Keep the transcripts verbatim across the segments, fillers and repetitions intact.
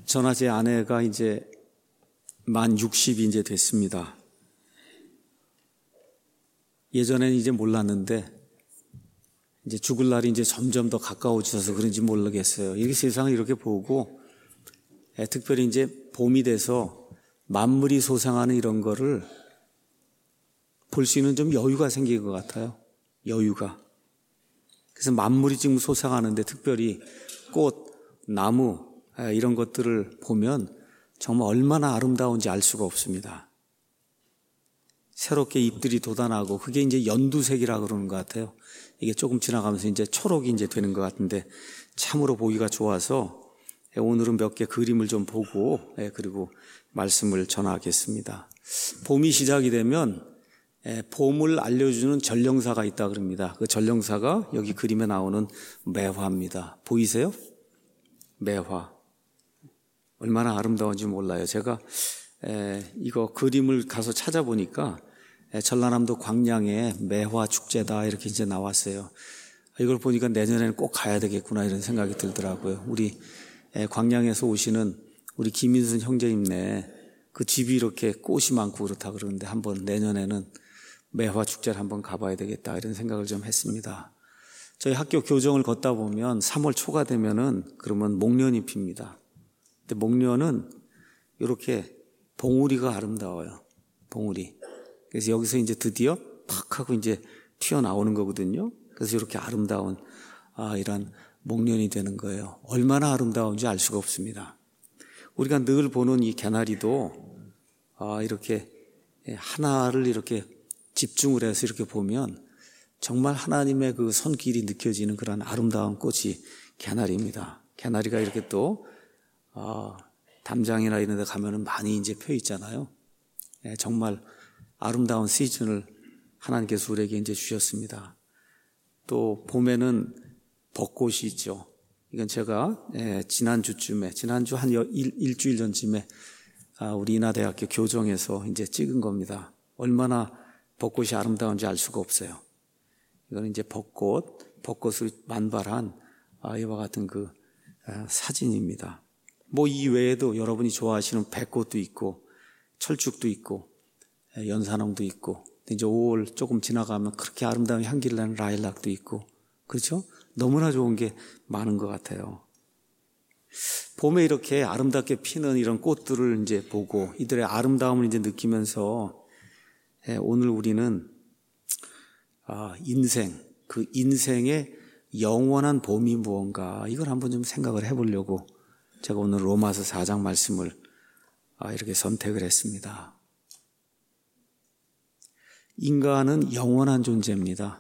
저나 제 아내가 이제 만 육십이 이제 됐습니다. 예전에는 이제 몰랐는데 이제 죽을 날이 이제 점점 더 가까워져서 그런지 모르겠어요. 이렇게 세상을 이렇게 보고 예, 특별히 이제 봄이 돼서 만물이 소생하는 이런 거를 볼 수 있는 좀 여유가 생긴 것 같아요. 여유가. 그래서 만물이 지금 소생하는데 특별히 꽃, 나무 예, 이런 것들을 보면 정말 얼마나 아름다운지 알 수가 없습니다. 새롭게 잎들이 돋아나고 그게 이제 연두색이라 그러는 것 같아요. 이게 조금 지나가면서 이제 초록이 이제 되는 것 같은데 참으로 보기가 좋아서 오늘은 몇 개 그림을 좀 보고 그리고 말씀을 전하겠습니다. 봄이 시작이 되면 봄을 알려주는 전령사가 있다 그럽니다. 그 전령사가 여기 그림에 나오는 매화입니다. 보이세요? 매화. 얼마나 아름다운지 몰라요. 제가 이거 그림을 가서 찾아보니까 전라남도 광양에 매화 축제다 이렇게 이제 나왔어요. 이걸 보니까 내년에는 꼭 가야 되겠구나 이런 생각이 들더라고요. 우리 광양에서 오시는 우리 김인순 형제님네 그 집이 이렇게 꽃이 많고 그렇다 그러는데 한번 내년에는 매화 축제를 한번 가봐야 되겠다 이런 생각을 좀 했습니다. 저희 학교 교정을 걷다 보면 삼월 초가 되면은 그러면 목련이 핍니다. 근데 목련은 이렇게 봉우리가 아름다워요. 봉우리. 그래서 여기서 이제 드디어 팍 하고 이제 튀어나오는 거거든요. 그래서 이렇게 아름다운 아, 이런 목련이 되는 거예요. 얼마나 아름다운지 알 수가 없습니다. 우리가 늘 보는 이 개나리도 아, 이렇게 하나를 이렇게 집중을 해서 이렇게 보면 정말 하나님의 그 손길이 느껴지는 그런 아름다운 꽃이 개나리입니다. 개나리가 이렇게 또 아, 담장이나 이런 데 가면은 많이 이제 펴 있잖아요. 예, 정말 아름다운 시즌을 하나님께서 우리에게 이제 주셨습니다. 또 봄에는 벚꽃이 있죠. 이건 제가 예, 지난주쯤에, 지난주 한 일, 일주일 전쯤에 아, 우리 인하대학교 교정에서 이제 찍은 겁니다. 얼마나 벚꽃이 아름다운지 알 수가 없어요. 이거는 이제 벚꽃, 벚꽃을 만발한 아, 이와 같은 그 아, 사진입니다. 뭐 이 외에도 여러분이 좋아하시는 백꽃도 있고 철쭉도 있고 연산홍도 있고 이제 오월 조금 지나가면 그렇게 아름다운 향기를 내는 라일락도 있고 그렇죠? 너무나 좋은 게 많은 것 같아요. 봄에 이렇게 아름답게 피는 이런 꽃들을 이제 보고 이들의 아름다움을 이제 느끼면서 오늘 우리는 아, 인생, 그 인생의 영원한 봄이 무언가 이걸 한번 좀 생각을 해보려고 제가 오늘 로마서 사 장 말씀을 이렇게 선택을 했습니다. 인간은 영원한 존재입니다.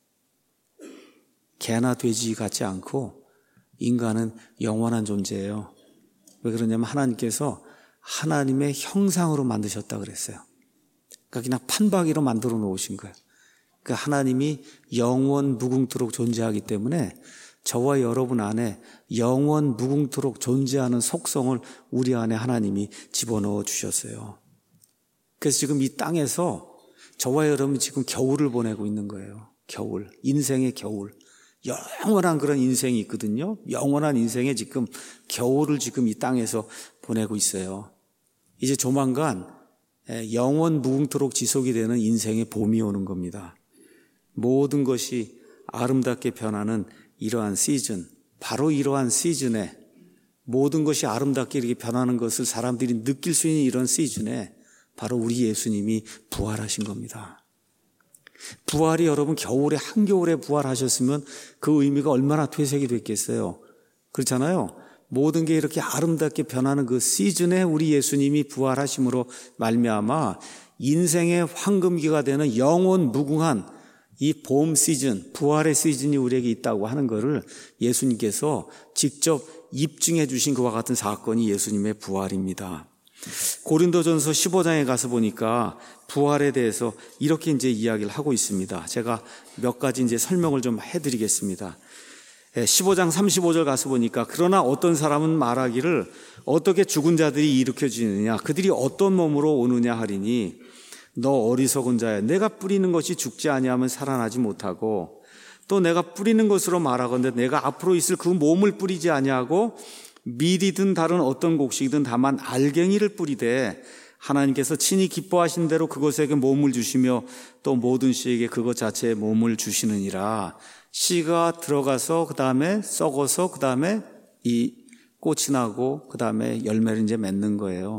개나 돼지 같지 않고 인간은 영원한 존재예요. 왜 그러냐면 하나님께서 하나님의 형상으로 만드셨다 그랬어요. 그러니까 그냥 판박이로 만들어 놓으신 거예요. 그러니까 하나님이 영원 무궁토록 존재하기 때문에 저와 여러분 안에 영원 무궁토록 존재하는 속성을 우리 안에 하나님이 집어넣어 주셨어요. 그래서 지금 이 땅에서 저와 여러분이 지금 겨울을 보내고 있는 거예요. 겨울, 인생의 겨울. 영원한 그런 인생이 있거든요. 영원한 인생에 지금 겨울을 지금 이 땅에서 보내고 있어요. 이제 조만간 영원 무궁토록 지속이 되는 인생의 봄이 오는 겁니다. 모든 것이 아름답게 변하는 이러한 시즌, 바로 이러한 시즌에 모든 것이 아름답게 이렇게 변하는 것을 사람들이 느낄 수 있는 이런 시즌에 바로 우리 예수님이 부활하신 겁니다. 부활이 여러분 겨울에 한겨울에 부활하셨으면 그 의미가 얼마나 퇴색이 됐겠어요. 그렇잖아요. 모든 게 이렇게 아름답게 변하는 그 시즌에 우리 예수님이 부활하심으로 말미암아 인생의 황금기가 되는 영원 무궁한 이 봄 시즌, 부활의 시즌이 우리에게 있다고 하는 것을 예수님께서 직접 입증해 주신 그와 같은 사건이 예수님의 부활입니다. 고린도전서 십오 장에 가서 보니까 부활에 대해서 이렇게 이제 이야기를 하고 있습니다. 제가 몇 가지 이제 설명을 좀 해드리겠습니다. 십오 장 삼십오 절 가서 보니까 그러나 어떤 사람은 말하기를 어떻게 죽은 자들이 일으켜지느냐 그들이 어떤 몸으로 오느냐 하리니 너 어리석은 자야 내가 뿌리는 것이 죽지 아니하면 살아나지 못하고 또 내가 뿌리는 것으로 말하건대 내가 앞으로 있을 그 몸을 뿌리지 아니하고 밀이든 다른 어떤 곡식이든 다만 알갱이를 뿌리되 하나님께서 친히 기뻐하신 대로 그것에게 몸을 주시며 또 모든 씨에게 그것 자체에 몸을 주시느니라. 씨가 들어가서 그 다음에 썩어서 그 다음에 이 꽃이 나고 그 다음에 열매를 이제 맺는 거예요.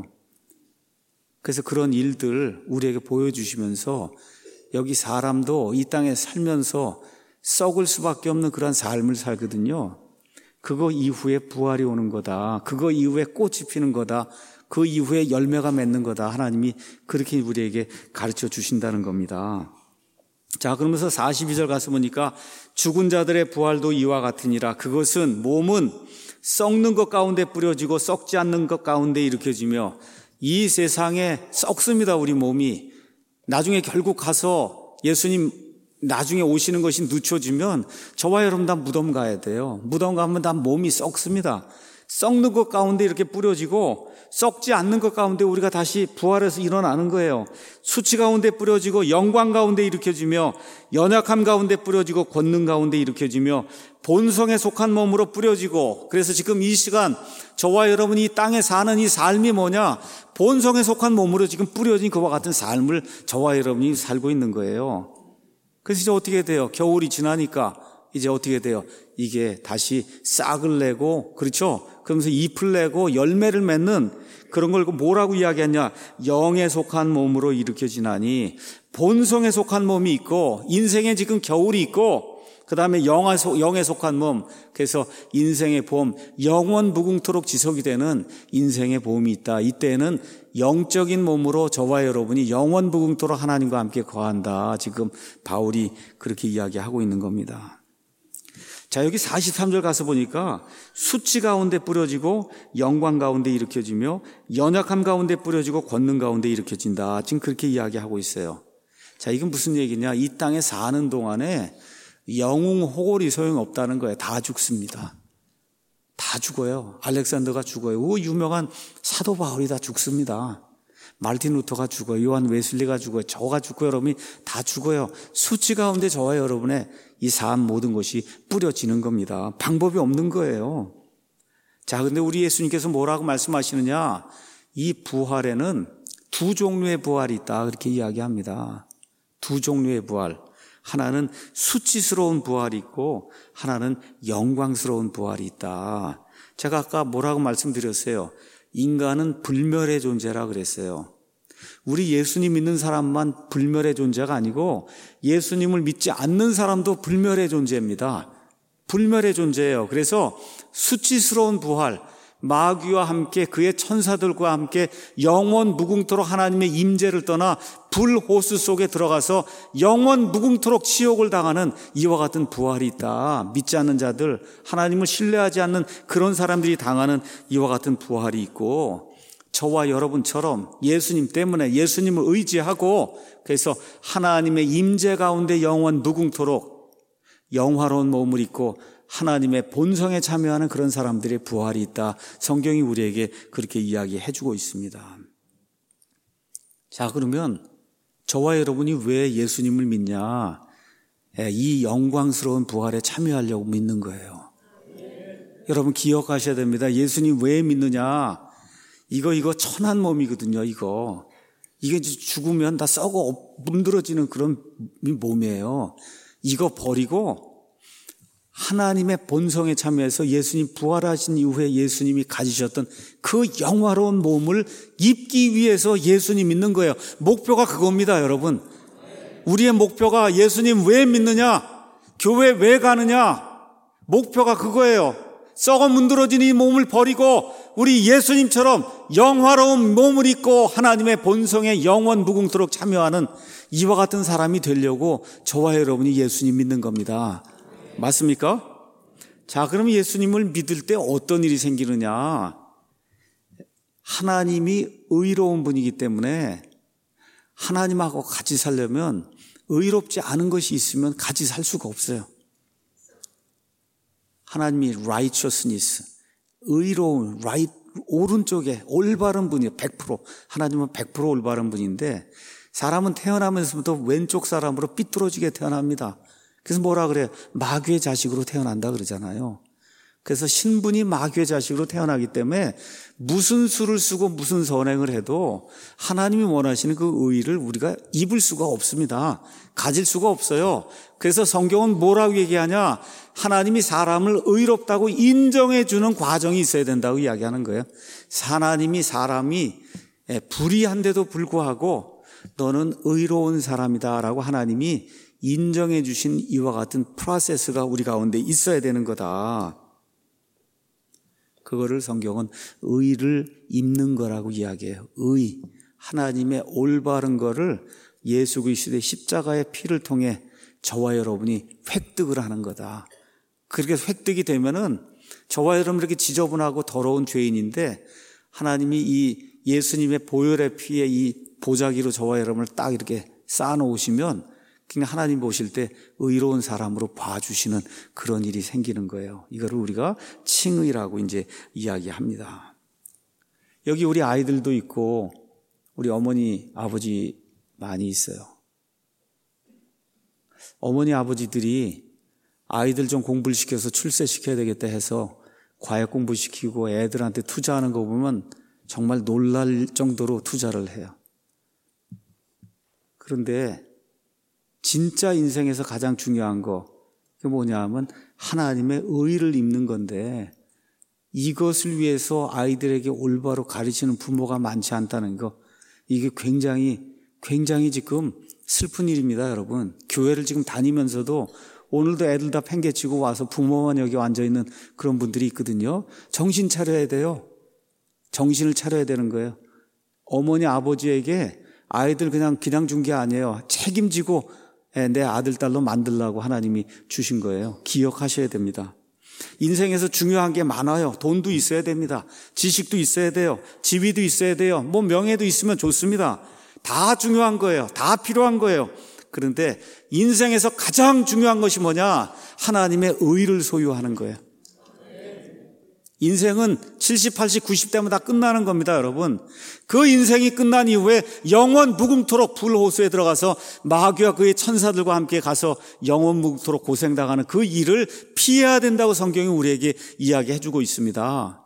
그래서 그런 일들 우리에게 보여주시면서 여기 사람도 이 땅에 살면서 썩을 수밖에 없는 그런 삶을 살거든요. 그거 이후에 부활이 오는 거다. 그거 이후에 꽃이 피는 거다. 그 이후에 열매가 맺는 거다. 하나님이 그렇게 우리에게 가르쳐 주신다는 겁니다. 자, 그러면서 사십이 절 가서 보니까 죽은 자들의 부활도 이와 같으니라. 그것은 몸은 썩는 것 가운데 뿌려지고 썩지 않는 것 가운데 일으켜지며 이 세상에 썩습니다. 우리 몸이. 나중에 결국 가서 예수님 나중에 오시는 것이 늦춰지면 저와 여러분 다 무덤 가야 돼요. 무덤 가면 다 몸이 썩습니다. 썩는 것 가운데 이렇게 뿌려지고 썩지 않는 것 가운데 우리가 다시 부활해서 일어나는 거예요. 수치 가운데 뿌려지고 영광 가운데 일으켜지며 연약함 가운데 뿌려지고 권능 가운데 일으켜지며 본성에 속한 몸으로 뿌려지고, 그래서 지금 이 시간 저와 여러분이 이 땅에 사는 이 삶이 뭐냐? 본성에 속한 몸으로 지금 뿌려진 그와 같은 삶을 저와 여러분이 살고 있는 거예요. 그래서 이제 어떻게 돼요? 겨울이 지나니까 이제 어떻게 돼요? 이게 다시 싹을 내고, 그렇죠? 그러면서 잎을 내고 열매를 맺는 그런 걸 뭐라고 이야기하냐? 영에 속한 몸으로 일으켜지나니, 본성에 속한 몸이 있고 인생에 지금 겨울이 있고 그 다음에 영에 속한 몸, 그래서 인생의 봄, 영원 무궁토록 지속이 되는 인생의 봄이 있다. 이때는 영적인 몸으로 저와 여러분이 영원 무궁토록 하나님과 함께 거한다. 지금 바울이 그렇게 이야기하고 있는 겁니다. 자, 여기 사십삼 절 가서 보니까 수치 가운데 뿌려지고 영광 가운데 일으켜지며 연약함 가운데 뿌려지고 권능 가운데 일으켜진다. 지금 그렇게 이야기하고 있어요. 자, 이건 무슨 얘기냐? 이 땅에 사는 동안에 영웅 호골이 소용없다는 거예요. 다 죽습니다. 다 죽어요. 알렉산더가 죽어요. 그 유명한 사도 바울이 다 죽습니다. 마르틴 루터가 죽어요. 요한 웨슬리가 죽어요. 저가 죽고 여러분이 다 죽어요. 수치 가운데 저와 여러분의 이 삶 모든 것이 뿌려지는 겁니다. 방법이 없는 거예요. 자, 근데 우리 예수님께서 뭐라고 말씀하시느냐? 이 부활에는 두 종류의 부활이 있다. 그렇게 이야기합니다. 두 종류의 부활. 하나는 수치스러운 부활이 있고 하나는 영광스러운 부활이 있다. 제가 아까 뭐라고 말씀드렸어요? 인간은 불멸의 존재라 그랬어요. 우리 예수님 믿는 사람만 불멸의 존재가 아니고 예수님을 믿지 않는 사람도 불멸의 존재입니다. 불멸의 존재예요. 그래서 수치스러운 부활, 마귀와 함께 그의 천사들과 함께 영원 무궁토록 하나님의 임재를 떠나 불호수 속에 들어가서 영원 무궁토록 치욕을 당하는 이와 같은 부활이 있다. 믿지 않는 자들, 하나님을 신뢰하지 않는 그런 사람들이 당하는 이와 같은 부활이 있고, 저와 여러분처럼 예수님 때문에 예수님을 의지하고 그래서 하나님의 임재 가운데 영원 무궁토록 영화로운 몸을 입고 하나님의 본성에 참여하는 그런 사람들의 부활이 있다. 성경이 우리에게 그렇게 이야기해 주고 있습니다. 자, 그러면 저와 여러분이 왜 예수님을 믿냐? 이 영광스러운 부활에 참여하려고 믿는 거예요. 여러분 기억하셔야 됩니다. 예수님 왜 믿느냐? 이거 이거 천한 몸이거든요. 이거 이게 죽으면 다 썩어 문드러지는 그런 몸이에요. 이거 버리고 하나님의 본성에 참여해서 예수님 부활하신 이후에 예수님이 가지셨던 그 영화로운 몸을 입기 위해서 예수님 믿는 거예요. 목표가 그겁니다, 여러분. 우리의 목표가 예수님 왜 믿느냐? 교회 왜 가느냐? 목표가 그거예요. 썩어 문드러진 이 몸을 버리고 우리 예수님처럼 영화로운 몸을 입고 하나님의 본성에 영원 무궁토록 참여하는 이와 같은 사람이 되려고 저와 여러분이 예수님 믿는 겁니다. 맞습니까? 자, 그럼 예수님을 믿을 때 어떤 일이 생기느냐? 하나님이 의로운 분이기 때문에 하나님하고 같이 살려면 의롭지 않은 것이 있으면 같이 살 수가 없어요. 하나님이 righteousness, 의로운, right, 오른쪽에 올바른 분이에요. 백 퍼센트. 하나님은 백 퍼센트 올바른 분인데 사람은 태어나면서부터 왼쪽 사람으로 삐뚤어지게 태어납니다. 그래서 뭐라 그래요? 마귀의 자식으로 태어난다 그러잖아요. 그래서 신분이 마귀의 자식으로 태어나기 때문에 무슨 수를 쓰고 무슨 선행을 해도 하나님이 원하시는 그 의의를 우리가 입을 수가 없습니다. 가질 수가 없어요. 그래서 성경은 뭐라고 얘기하냐? 하나님이 사람을 의롭다고 인정해 주는 과정이 있어야 된다고 이야기하는 거예요. 하나님이 사람이 불의한데도 불구하고 너는 의로운 사람이다라고 하나님이 인정해 주신 이와 같은 프로세스가 우리 가운데 있어야 되는 거다. 그거를 성경은 의를 입는 거라고 이야기해요. 의, 하나님의 올바른 거를 예수 그리스도의 십자가의 피를 통해 저와 여러분이 획득을 하는 거다. 그렇게 획득이 되면은 저와 여러분 이렇게 지저분하고 더러운 죄인인데 하나님이 이 예수님의 보혈의 피에 이 보자기로 저와 여러분을 딱 이렇게 쌓아놓으시면 그냥 하나님 보실 때 의로운 사람으로 봐주시는 그런 일이 생기는 거예요. 이거를 우리가 칭의라고 이제 이야기합니다. 여기 우리 아이들도 있고 우리 어머니 아버지 많이 있어요. 어머니 아버지들이 아이들 좀 공부를 시켜서 출세시켜야 되겠다 해서 과외 공부시키고 애들한테 투자하는 거 보면 정말 놀랄 정도로 투자를 해요. 그런데 진짜 인생에서 가장 중요한 거 그게 뭐냐 하면 하나님의 의를 입는 건데 이것을 위해서 아이들에게 올바로 가르치는 부모가 많지 않다는 거 이게 굉장히 굉장히 지금 슬픈 일입니다, 여러분. 교회를 지금 다니면서도 오늘도 애들 다 팽개치고 와서 부모만 여기 앉아있는 그런 분들이 있거든요. 정신 차려야 돼요. 정신을 차려야 되는 거예요. 어머니 아버지에게 아이들 그냥 그냥 준 게 아니에요. 책임지고 내 아들 딸로 만들라고 하나님이 주신 거예요. 기억하셔야 됩니다. 인생에서 중요한 게 많아요. 돈도 있어야 됩니다. 지식도 있어야 돼요. 지위도 있어야 돼요. 뭐 명예도 있으면 좋습니다. 다 중요한 거예요. 다 필요한 거예요. 그런데 인생에서 가장 중요한 것이 뭐냐? 하나님의 의를 소유하는 거예요. 인생은 칠십, 팔십, 구십 대면 다 끝나는 겁니다, 여러분. 그 인생이 끝난 이후에 영원 무궁토록 불호수에 들어가서 마귀와 그의 천사들과 함께 가서 영원 무궁토록 고생당하는 그 일을 피해야 된다고 성경이 우리에게 이야기해 주고 있습니다.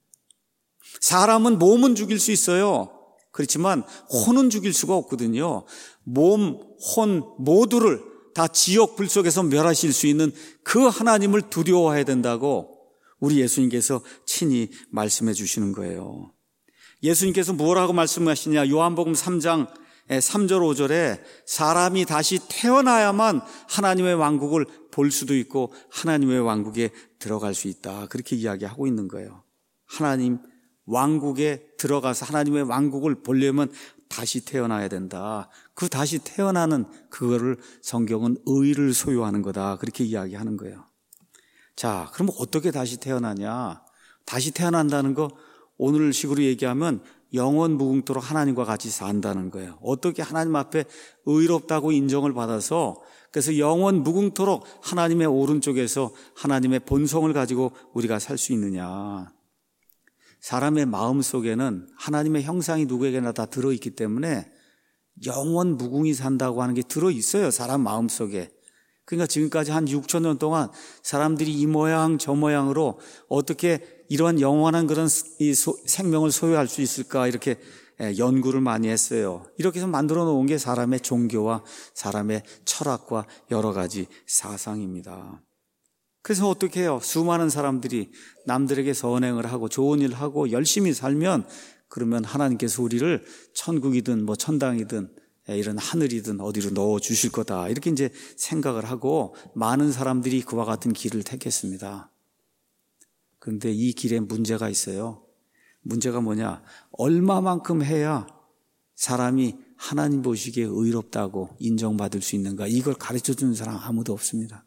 사람은 몸은 죽일 수 있어요. 그렇지만 혼은 죽일 수가 없거든요. 몸, 혼 모두를 다 지옥 불 속에서 멸하실 수 있는 그 하나님을 두려워해야 된다고 우리 예수님께서 친히 말씀해 주시는 거예요. 예수님께서 뭐라고 말씀하시냐? 요한복음 삼 장 삼 절 오 절에 사람이 다시 태어나야만 하나님의 왕국을 볼 수도 있고 하나님의 왕국에 들어갈 수 있다. 그렇게 이야기하고 있는 거예요. 하나님 왕국에 들어가서 하나님의 왕국을 보려면 다시 태어나야 된다. 그 다시 태어나는 그거를 성경은 의를 소유하는 거다. 그렇게 이야기하는 거예요. 자, 그럼 어떻게 다시 태어나냐? 다시 태어난다는 거 오늘 식으로 얘기하면 영원 무궁토록 하나님과 같이 산다는 거예요. 어떻게 하나님 앞에 의롭다고 인정을 받아서 그래서 영원 무궁토록 하나님의 오른쪽에서 하나님의 본성을 가지고 우리가 살 수 있느냐? 사람의 마음 속에는 하나님의 형상이 누구에게나 다 들어있기 때문에 영원 무궁히 산다고 하는 게 들어있어요. 사람 마음 속에. 그러니까 지금까지 한 육천 년 동안 사람들이 이 모양 저 모양으로 어떻게 이러한 영원한 그런 이 소, 생명을 소유할 수 있을까 이렇게 연구를 많이 했어요. 이렇게 해서 만들어 놓은 게 사람의 종교와 사람의 철학과 여러 가지 사상입니다. 그래서 어떻게 해요? 수많은 사람들이 남들에게 선행을 하고 좋은 일을 하고 열심히 살면 그러면 하나님께서 우리를 천국이든 뭐 천당이든 이런 하늘이든 어디로 넣어 주실 거다. 이렇게 이제 생각을 하고 많은 사람들이 그와 같은 길을 택했습니다. 그런데 이 길에 문제가 있어요. 문제가 뭐냐? 얼마만큼 해야 사람이 하나님 보시기에 의롭다고 인정받을 수 있는가? 이걸 가르쳐 주는 사람 아무도 없습니다.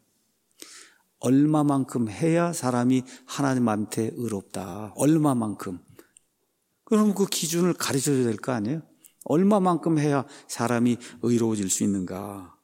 얼마만큼 해야 사람이 하나님한테 의롭다. 얼마만큼. 그럼 그 기준을 가르쳐 줘야 될 거 아니에요? 얼마만큼 해야 사람이 의로워질 수 있는가?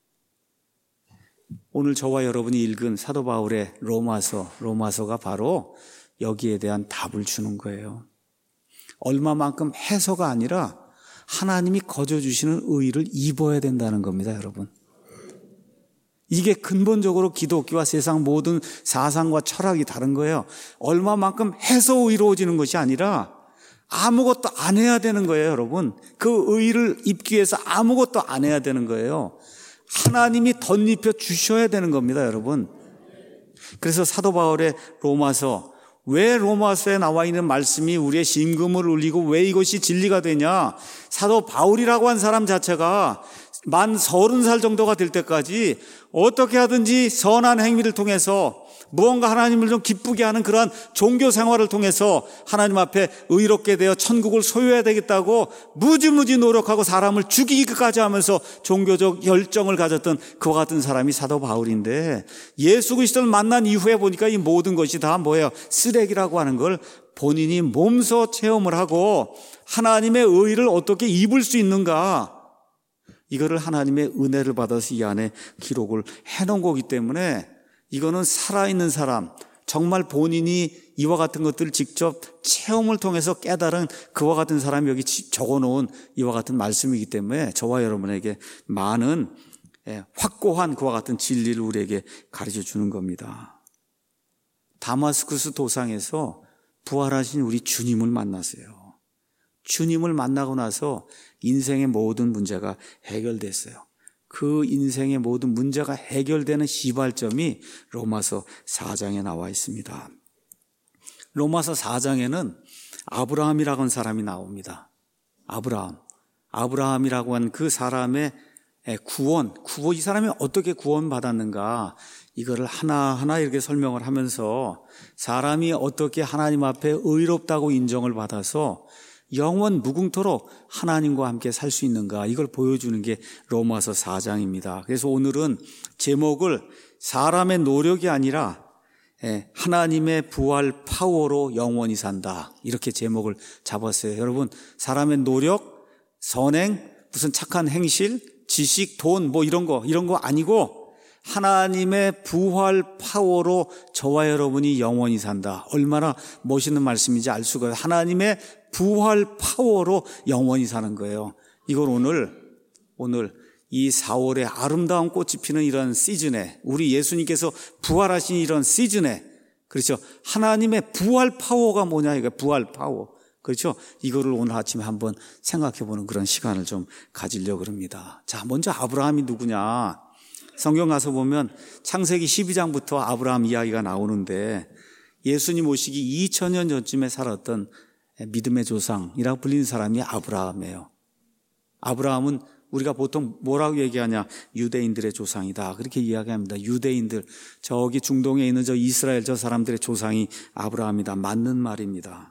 오늘 저와 여러분이 읽은 사도 바울의 로마서, 로마서가 바로 여기에 대한 답을 주는 거예요. 얼마만큼 해서가 아니라 하나님이 거저 주시는 의를 입어야 된다는 겁니다, 여러분. 이게 근본적으로 기독교와 세상 모든 사상과 철학이 다른 거예요. 얼마만큼 해서 의로워지는 것이 아니라 아무것도 안 해야 되는 거예요, 여러분. 그 의를 입기 위해서 아무것도 안 해야 되는 거예요. 하나님이 덧입혀 주셔야 되는 겁니다, 여러분. 그래서 사도 바울의 로마서, 왜 로마서에 나와 있는 말씀이 우리의 심금을 울리고 왜 이것이 진리가 되냐? 사도 바울이라고 한 사람 자체가 만 서른 살 정도가 될 때까지 어떻게 하든지 선한 행위를 통해서 무언가 하나님을 좀 기쁘게 하는 그러한 종교 생활을 통해서 하나님 앞에 의롭게 되어 천국을 소유해야 되겠다고 무지무지 노력하고 사람을 죽이기까지 하면서 종교적 열정을 가졌던 그와 같은 사람이 사도 바울인데, 예수 그리스도를 만난 이후에 보니까 이 모든 것이 다 뭐예요? 쓰레기라고 하는 걸 본인이 몸소 체험을 하고 하나님의 의를 어떻게 입을 수 있는가, 이거를 하나님의 은혜를 받아서 이 안에 기록을 해놓은 거기 때문에 이거는 살아있는 사람, 정말 본인이 이와 같은 것들을 직접 체험을 통해서 깨달은 그와 같은 사람이 여기 적어놓은 이와 같은 말씀이기 때문에 저와 여러분에게 많은 확고한 그와 같은 진리를 우리에게 가르쳐 주는 겁니다. 다마스쿠스 도상에서 부활하신 우리 주님을 만났어요. 주님을 만나고 나서 인생의 모든 문제가 해결됐어요. 그 인생의 모든 문제가 해결되는 시발점이 로마서 사 장에 나와 있습니다. 로마서 사 장에는 아브라함이라고 하는 사람이 나옵니다. 아브라함. 아브라함이라고 한 그 사람의 구원, 구원, 이 사람이 어떻게 구원받았는가, 이거를 하나하나 이렇게 설명을 하면서 사람이 어떻게 하나님 앞에 의롭다고 인정을 받아서 영원 무궁토록 하나님과 함께 살 수 있는가, 이걸 보여주는 게 로마서 사 장입니다. 그래서 오늘은 제목을 사람의 노력이 아니라 하나님의 부활 파워로 영원히 산다, 이렇게 제목을 잡았어요. 여러분, 사람의 노력, 선행, 무슨 착한 행실, 지식, 돈, 뭐 이런 거 이런 거 아니고 하나님의 부활 파워로 저와 여러분이 영원히 산다. 얼마나 멋있는 말씀인지 알 수가 없어요. 하나님의 부활 파워로 영원히 사는 거예요. 이걸 오늘 오늘 이 사월에 아름다운 꽃이 피는 이런 시즌에, 우리 예수님께서 부활하신 이런 시즌에, 그렇죠, 하나님의 부활 파워가 뭐냐, 이거 부활 파워, 그렇죠, 이거를 오늘 아침에 한번 생각해보는 그런 시간을 좀 가지려고 합니다. 자, 먼저 아브라함이 누구냐, 성경 가서 보면 창세기 십이 장부터 아브라함 이야기가 나오는데, 예수님 오시기 이천 년 전쯤에 살았던 믿음의 조상이라고 불리는 사람이 아브라함이에요. 아브라함은 우리가 보통 뭐라고 얘기하냐, 유대인들의 조상이다, 그렇게 이야기합니다. 유대인들, 저기 중동에 있는 저 이스라엘 저 사람들의 조상이 아브라함이다, 맞는 말입니다.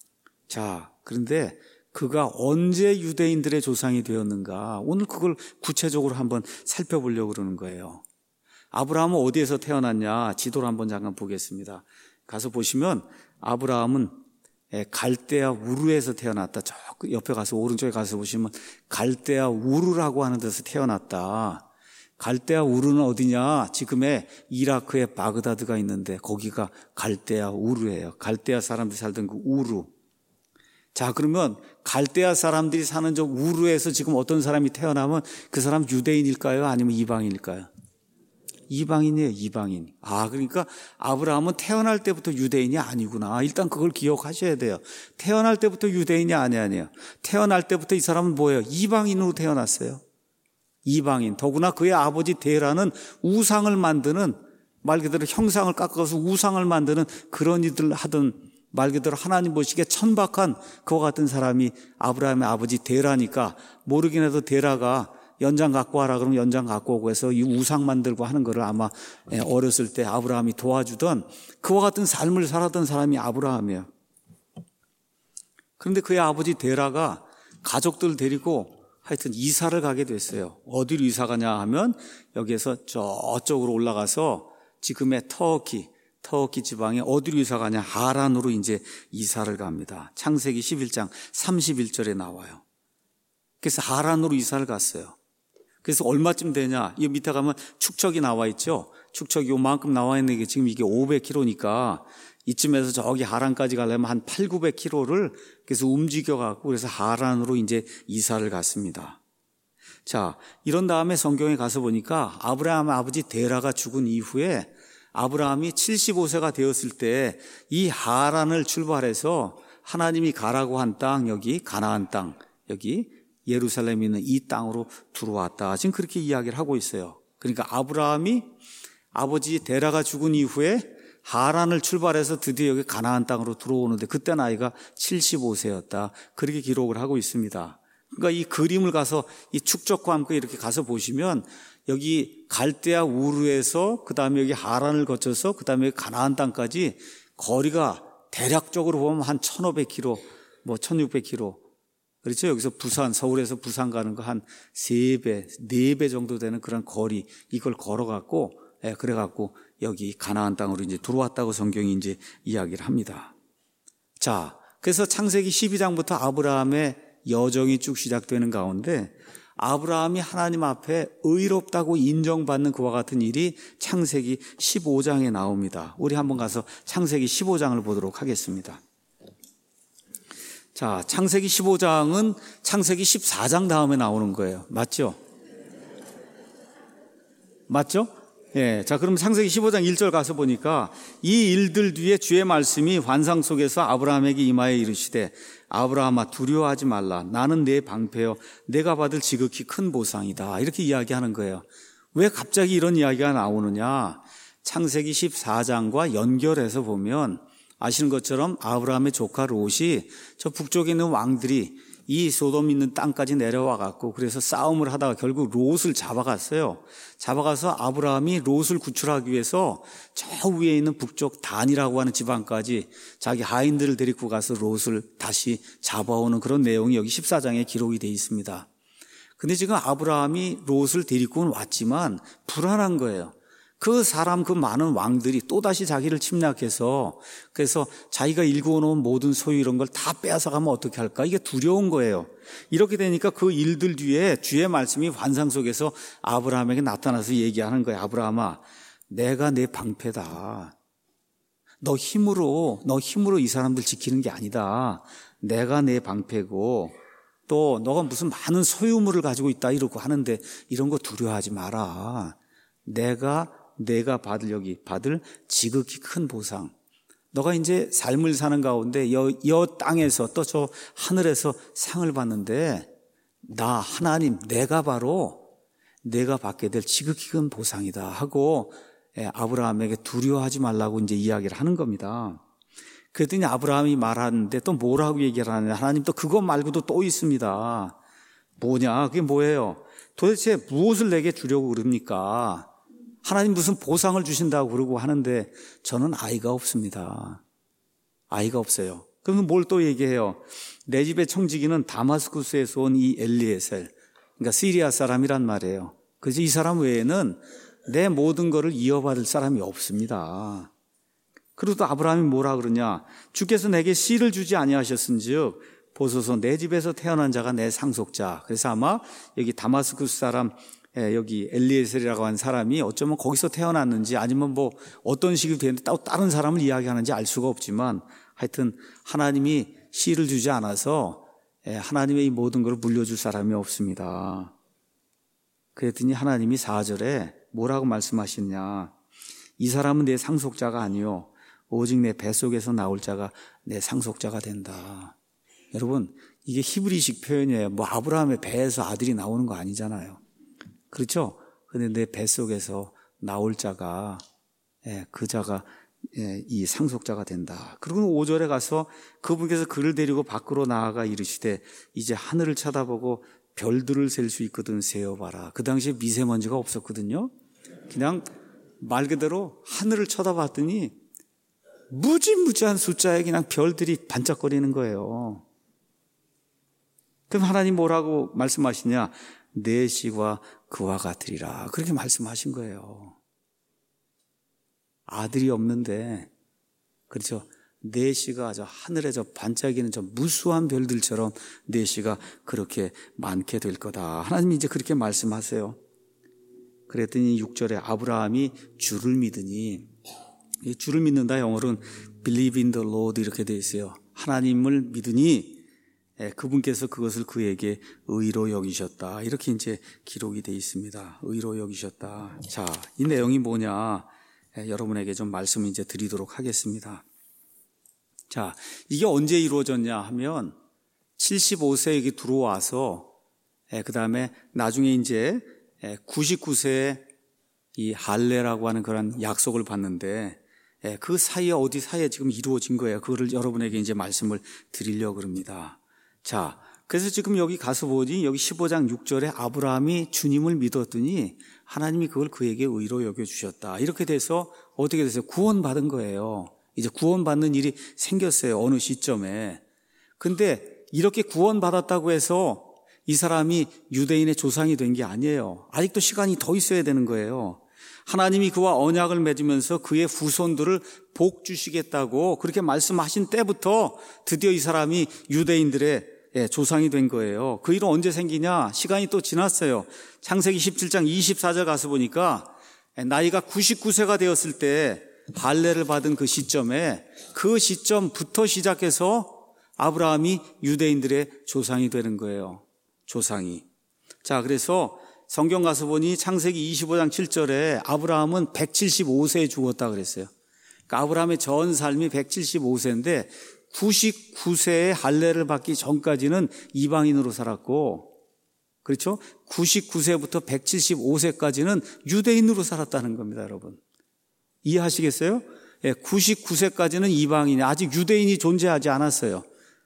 자, 그런데 그가 언제 유대인들의 조상이 되었는가, 오늘 그걸 구체적으로 한번 살펴보려고 그러는 거예요. 아브라함은 어디에서 태어났냐, 지도를 한번 잠깐 보겠습니다. 가서 보시면 아브라함은 갈대아 우르에서 태어났다. 저 옆에 가서 오른쪽에 가서 보시면 갈대아 우르라고 하는 데서 태어났다. 갈대아 우르는 어디냐, 지금의 이라크의 바그다드가 있는데 거기가 갈대아 우르예요. 갈대아 사람들이 살던 그 우르. 자, 그러면 갈대아 사람들이 사는 저 우르에서 지금 어떤 사람이 태어나면 그 사람 유대인일까요, 아니면 이방인일까요? 이방인이에요, 이방인. 아, 그러니까 아브라함은 태어날 때부터 유대인이 아니구나. 일단 그걸 기억하셔야 돼요. 태어날 때부터 유대인이 아니 아니에요. 태어날 때부터 이 사람은 뭐예요? 이방인으로 태어났어요. 이방인. 더구나 그의 아버지 데라는 우상을 만드는, 말 그대로 형상을 깎아서 우상을 만드는 그런 일들을 하던, 말 그대로 하나님 보시기에 천박한 그와 같은 사람이 아브라함의 아버지 데라니까, 모르긴 해도 데라가 연장 갖고 와라 그러면 연장 갖고 오고 해서 이 우상 만들고 하는 거를 아마 어렸을 때 아브라함이 도와주던 그와 같은 삶을 살았던 사람이 아브라함이에요. 그런데 그의 아버지 데라가 가족들 데리고 하여튼 이사를 가게 됐어요. 어디로 이사 가냐 하면 여기에서 저쪽으로 올라가서 지금의 터키, 터키 지방에 어디로 이사 가냐, 하란으로 이제 이사를 갑니다. 창세기 십일 장 삼십일 절에 나와요. 그래서 하란으로 이사를 갔어요. 그래서 얼마쯤 되냐, 이 밑에 가면 축척이 나와 있죠. 축척이 요만큼 나와 있는 게 지금 이게 오백 킬로미터니까 이쯤에서 저기 하란까지 가려면 한 팔, 구백 킬로미터를 그래서 움직여 갖고 그래서 하란으로 이제 이사를 갔습니다. 자, 이런 다음에 성경에 가서 보니까 아브라함 아버지 데라가 죽은 이후에 아브라함이 칠십오 세가 되었을 때 이 하란을 출발해서 하나님이 가라고 한 땅, 여기 가나안 땅, 여기 예루살렘에 있는 이 땅으로 들어왔다. 지금 그렇게 이야기를 하고 있어요. 그러니까 아브라함이 아버지 데라가 죽은 이후에 하란을 출발해서 드디어 여기 가나안 땅으로 들어오는데 그때 나이가 칠십오 세였다. 그렇게 기록을 하고 있습니다. 그러니까 이 그림을 가서 이 축적과 함께 이렇게 가서 보시면 여기 갈대아 우르에서 그 다음에 여기 하란을 거쳐서 그 다음에 가나안 땅까지 거리가 대략적으로 보면 한 천오백 킬로미터, 뭐 천육백 킬로미터. 그렇죠? 여기서 부산, 서울에서 부산 가는 거 한 세 배, 네 배 정도 되는 그런 거리, 이걸 걸어갖고, 예, 그래갖고 여기 가나안 땅으로 이제 들어왔다고 성경이 이제 이야기를 합니다. 자, 그래서 창세기 십이 장부터 아브라함의 여정이 쭉 시작되는 가운데 아브라함이 하나님 앞에 의롭다고 인정받는 그와 같은 일이 창세기 십오 장에 나옵니다. 우리 한번 가서 창세기 십오 장을 보도록 하겠습니다. 자, 창세기 십오 장은 창세기 십사 장 다음에 나오는 거예요. 맞죠? 맞죠? 예. 자, 그럼 창세기 십오 장 일 절 가서 보니까 이 일들 뒤에 주의 말씀이 환상 속에서 아브라함에게 임하여 이르시되 아브라함아 두려워하지 말라. 나는 내 방패여 내가 받을 지극히 큰 보상이다. 이렇게 이야기하는 거예요. 왜 갑자기 이런 이야기가 나오느냐? 창세기 십사 장과 연결해서 보면 아시는 것처럼 아브라함의 조카 롯이 저 북쪽에 있는 왕들이 이 소돔 있는 땅까지 내려와 갖고 그래서 싸움을 하다가 결국 롯을 잡아갔어요. 잡아가서 아브라함이 롯을 구출하기 위해서 저 위에 있는 북쪽 단이라고 하는 지방까지 자기 하인들을 데리고 가서 롯을 다시 잡아오는 그런 내용이 여기 십사 장에 기록이 되어 있습니다. 근데 지금 아브라함이 롯을 데리고는 왔지만 불안한 거예요. 그 사람, 그 많은 왕들이 또다시 자기를 침략해서 그래서 자기가 일구어놓은 모든 소유 이런 걸 다 빼앗아가면 어떻게 할까? 이게 두려운 거예요. 이렇게 되니까 그 일들 뒤에 주의 말씀이 환상 속에서 아브라함에게 나타나서 얘기하는 거예요. 아브라함아, 내가 내 방패다. 너 힘으로, 너 힘으로 이 사람들 지키는 게 아니다. 내가 내 방패고 또 너가 무슨 많은 소유물을 가지고 있다 이러고 하는데 이런 거 두려워하지 마라. 내가 내가 받을 여기 받을 지극히 큰 보상. 너가 이제 삶을 사는 가운데 여, 여 땅에서 또 저 하늘에서 상을 받는데 나 하나님 내가 바로 내가 받게 될 지극히 큰 보상이다 하고 아브라함에게 두려워하지 말라고 이제 이야기를 하는 겁니다. 그랬더니 아브라함이 말하는데 또 뭐라고 얘기를 하느냐? 하나님 또 그것 말고도 또 있습니다. 뭐냐? 그게 뭐예요? 도대체 무엇을 내게 주려고 그럽니까? 하나님 무슨 보상을 주신다고 그러고 하는데 저는 아이가 없습니다. 아이가 없어요. 그러면 뭘 또 얘기해요? 내 집의 청지기는 다마스쿠스에서 온 이 엘리에셀, 그러니까 시리아 사람이란 말이에요. 그래서 이 사람 외에는 내 모든 것을 이어받을 사람이 없습니다. 그리고 또 아브라함이 뭐라 그러냐? 주께서 내게 씨를 주지 아니하셨은즉 보소서 내 집에서 태어난 자가 내 상속자. 그래서 아마 여기 다마스쿠스 사람 예, 여기 엘리에셀이라고 한 사람이 어쩌면 거기서 태어났는지 아니면 뭐 어떤 식이 되는데 또 다른 사람을 이야기하는지 알 수가 없지만 하여튼 하나님이 씨를 주지 않아서 예, 하나님의 이 모든 걸 물려줄 사람이 없습니다. 그랬더니 하나님이 사 절에 뭐라고 말씀하시느냐? 이 사람은 내 상속자가 아니요 오직 내 뱃속에서 나올 자가 내 상속자가 된다. 여러분 이게 히브리식 표현이에요. 뭐 아브라함의 배에서 아들이 나오는 거 아니잖아요. 그렇죠? 그런데 내 뱃속에서 나올 자가 예, 그 자가 예, 이 상속자가 된다. 그리고 오 절에 가서 그분께서 그를 데리고 밖으로 나아가 이르시되 이제 하늘을 쳐다보고 별들을 셀 수 있거든 세어봐라. 그 당시에 미세먼지가 없었거든요. 그냥 말 그대로 하늘을 쳐다봤더니 무지무지한 숫자에 그냥 별들이 반짝거리는 거예요. 그럼 하나님 뭐라고 말씀하시냐? 내 씨와 그와 같으리라. 그렇게 말씀하신 거예요. 아들이 없는데, 그렇죠? 내 씨가 저 하늘에 저 반짝이는 저 무수한 별들처럼 내 씨가 그렇게 많게 될 거다. 하나님이 이제 그렇게 말씀하세요. 그랬더니 육 절에 아브라함이 주를 믿으니, 이 주를 믿는다 영어로는 believe in the Lord 이렇게 되어 있어요. 하나님을 믿으니 그분께서 그것을 그에게 의로 여기셨다. 이렇게 이제 기록이 되어 있습니다. 의로 여기셨다. 자, 이 내용이 뭐냐? 여러분에게 좀 말씀을 이제 드리도록 하겠습니다. 자, 이게 언제 이루어졌냐 하면 칠십오 세에 들어와서 그 다음에 나중에 이제 구십구 세에 이 할례라고 하는 그런 약속을 받는데 그 사이에 어디 사이에 지금 이루어진 거예요. 그거를 여러분에게 이제 말씀을 드리려고 합니다. 자, 그래서 지금 여기 가서 보니 여기 십오 장 육 절에 아브라함이 주님을 믿었더니 하나님이 그걸 그에게 의로 여겨주셨다. 이렇게 돼서 어떻게 됐어요? 구원받은 거예요. 이제 구원받는 일이 생겼어요. 어느 시점에. 근데 이렇게 구원받았다고 해서 이 사람이 유대인의 조상이 된 게 아니에요. 아직도 시간이 더 있어야 되는 거예요. 하나님이 그와 언약을 맺으면서 그의 후손들을 복 주시겠다고 그렇게 말씀하신 때부터 드디어 이 사람이 유대인들의 조상이 된 거예요. 그 일은 언제 생기냐? 시간이 또 지났어요. 창세기 십칠 장 이십사 절 가서 보니까 나이가 구십구 세가 되었을 때 할례를 받은 그 시점에 그 시점부터 시작해서 아브라함이 유대인들의 조상이 되는 거예요. 조상이. 자, 그래서 성경 가서 보니 창세기 이십오 장 칠 절에 아브라함은 백칠십오 세에 죽었다 그랬어요. 그러니까 아브라함의 전 삶이 백칠십오 세인데 구십구 세에 할례를 받기 전까지는 이방인으로 살았고, 그렇죠? 구십구 세부터 백칠십오 세까지는 유대인으로 살았다는 겁니다, 여러분. 이해하시겠어요? 예, 구십구 세까지는 이방인이, 아직 유대인이 존재하지 않았어요.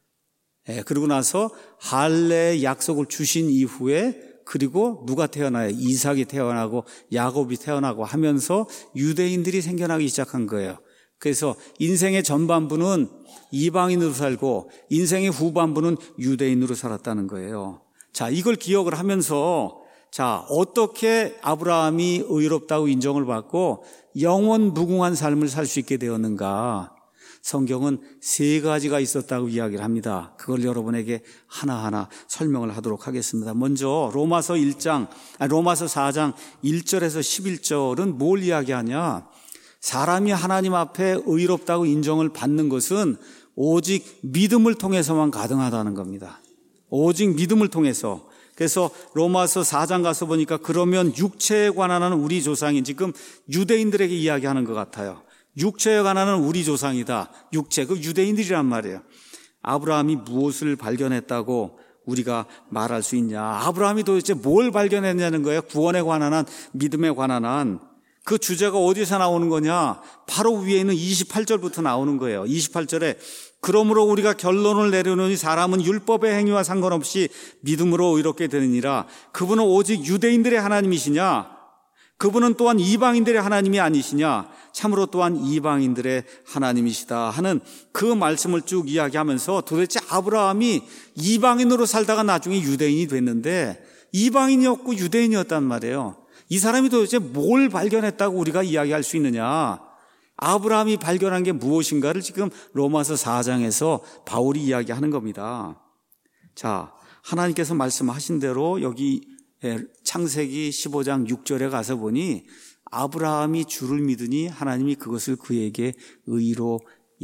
예, 그러고 나서 할례의 약속을 주신 이후에 그리고 누가 태어나요? 이삭이 태어나고 야곱이 태어나고 하면서 유대인들이 생겨나기 시작한 거예요. 그래서 인생의 전반부는 이방인으로 살고 인생의 후반부는 유대인으로 살았다는 거예요. 자, 이걸 기억을 하면서 자, 어떻게 아브라함이 의롭다고 인정을 받고 영원 무궁한 삶을 살 수 있게 되었는가? 성경은 세 가지가 있었다고 이야기를 합니다. 그걸 여러분에게 하나하나 설명을 하도록 하겠습니다. 먼저 로마서 일 장, 아니 로마서 사 장 일 절에서 십일 절은 뭘 이야기하냐? 사람이 하나님 앞에 의롭다고 인정을 받는 것은 오직 믿음을 통해서만 가능하다는 겁니다. 오직 믿음을 통해서. 그래서 로마서 사 장 가서 보니까 그러면 육체에 관한 우리 조상이 지금 유대인들에게 이야기하는 것 같아요. 육체에 관한 우리 조상이다. 육체, 그 유대인들이란 말이에요. 아브라함이 무엇을 발견했다고 우리가 말할 수 있냐? 아브라함이 도대체 뭘 발견했냐는 거예요. 구원에 관한 한, 믿음에 관한 한. 그 주제가 어디서 나오는 거냐? 바로 위에 있는 이십팔 절부터 나오는 거예요. 이십팔 절에 그러므로 우리가 결론을 내려놓으니 사람은 율법의 행위와 상관없이 믿음으로 의롭게 되느니라. 그분은 오직 유대인들의 하나님이시냐? 그분은 또한 이방인들의 하나님이 아니시냐? 참으로 또한 이방인들의 하나님이시다 하는 그 말씀을 쭉 이야기하면서 도대체 아브라함이 이방인으로 살다가 나중에 유대인이 됐는데 이방인이었고 유대인이었단 말이에요. 이 사람이 도대체 뭘 발견했다고 우리가 이야기할 수 있느냐? 아브라함이 발견한 게 무엇인가를 지금 로마서 사 장에서 바울이 이야기하는 겁니다. 자, 하나님께서 말씀하신 대로 여기 창세기 십오 장 육 절에 가서 보니 아브라함이 주를 믿으니 하나님이 그것을 그에게 의로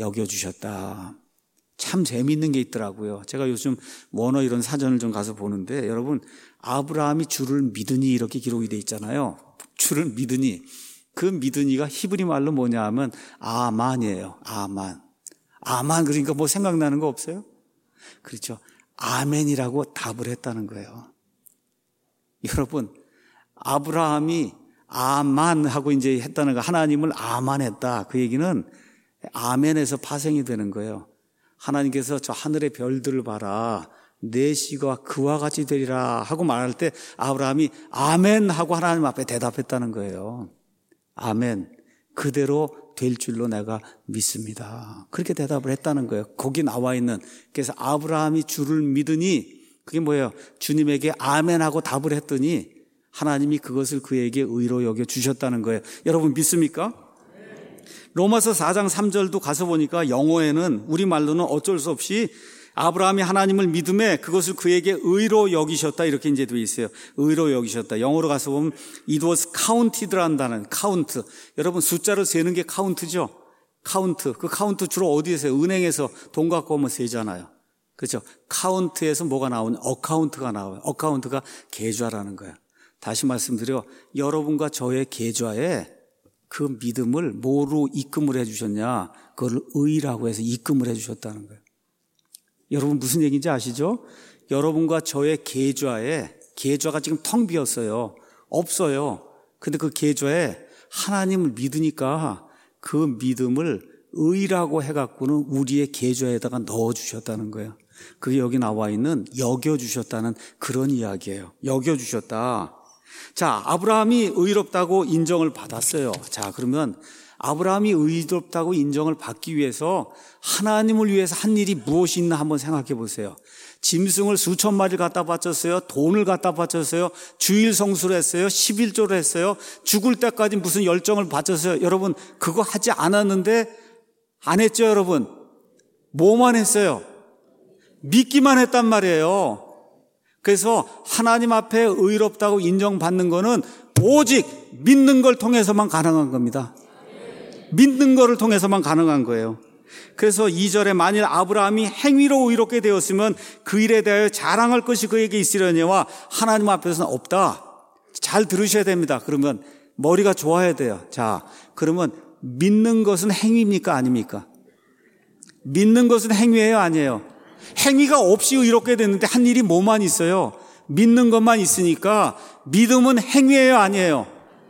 여겨주셨다. 참 재미있는 게 있더라고요. 제가 요즘 원어 이런 사전을 좀 가서 보는데 여러분, 아브라함이 주를 믿으니 이렇게 기록이 돼 있잖아요. 주를 믿으니. 그 믿으니가 히브리 말로 뭐냐 하면 아만이에요. 아만. 아만, 그러니까 뭐 생각나는 거 없어요? 그렇죠. 아멘이라고 답을 했다는 거예요. 여러분, 아브라함이 아만 하고 이제 했다는 거, 하나님을 아만했다. 그 얘기는 아멘에서 파생이 되는 거예요. 하나님께서 저 하늘의 별들을 봐라. 내 씨가 그와 같이 되리라 하고 말할 때 아브라함이 아멘 하고 하나님 앞에 대답했다는 거예요. 아멘. 그대로 될 줄로 내가 믿습니다. 그렇게 대답을 했다는 거예요. 거기 나와 있는. 그래서 아브라함이 주를 믿으니 그게 뭐예요? 주님에게 아멘 하고 답을 했더니 하나님이 그것을 그에게 의로 여겨 주셨다는 거예요. 여러분 믿습니까? 로마서 사 장 삼 절도 가서 보니까 영어에는 우리말로는 어쩔 수 없이 아브라함이 하나님을 믿음에 그것을 그에게 의로 여기셨다 이렇게 이제 되어 있어요. 의로 여기셨다. 영어로 가서 보면 it was counted라는 단어, count. 여러분 숫자를 세는 게 카운트죠. 카운트. 그 카운트 주로 어디에서 은행에서 돈 갖고 오면 세잖아요. 그렇죠. 카운트에서 뭐가 나오냐? 어카운트가 나와요. 어카운트가 계좌라는 거예요. 다시 말씀드려, 여러분과 저의 계좌에 그 믿음을 뭐로 입금을 해주셨냐? 그걸 의라고 해서 입금을 해주셨다는 거예요. 여러분 무슨 얘기인지 아시죠? 여러분과 저의 계좌에, 계좌가 지금 텅 비었어요. 없어요. 근데 그 계좌에 하나님을 믿으니까 그 믿음을 의라고 해갖고는 우리의 계좌에다가 넣어주셨다는 거예요. 그게 여기 나와 있는 여겨주셨다는 그런 이야기예요. 여겨주셨다. 자, 아브라함이 의롭다고 인정을 받았어요. 자, 그러면 아브라함이 의롭다고 인정을 받기 위해서 하나님을 위해서 한 일이 무엇이 있나 한번 생각해 보세요. 짐승을 수천 마리를 갖다 바쳤어요. 돈을 갖다 바쳤어요. 주일 성수를 했어요. 십일조를 했어요. 죽을 때까지 무슨 열정을 바쳤어요. 여러분 그거 하지 않았는데 안 했죠, 여러분? 뭐만 했어요? 믿기만 했단 말이에요. 그래서 하나님 앞에 의롭다고 인정받는 거는 오직 믿는 걸 통해서만 가능한 겁니다. 믿는 거를 통해서만 가능한 거예요. 그래서 이 절에 만일 아브라함이 행위로 의롭게 되었으면 그 일에 대하여 자랑할 것이 그에게 있으려니와 하나님 앞에서는 없다. 잘 들으셔야 됩니다. 그러면 머리가 좋아야 돼요. 자, 그러면 믿는 것은 행위입니까? 아닙니까? 믿는 것은 행위예요? 아니에요? 행위가 없이 의롭게 됐는데 한 일이 뭐만 있어요? 믿는 것만 있으니까 믿음은 행위예요? 아니에요?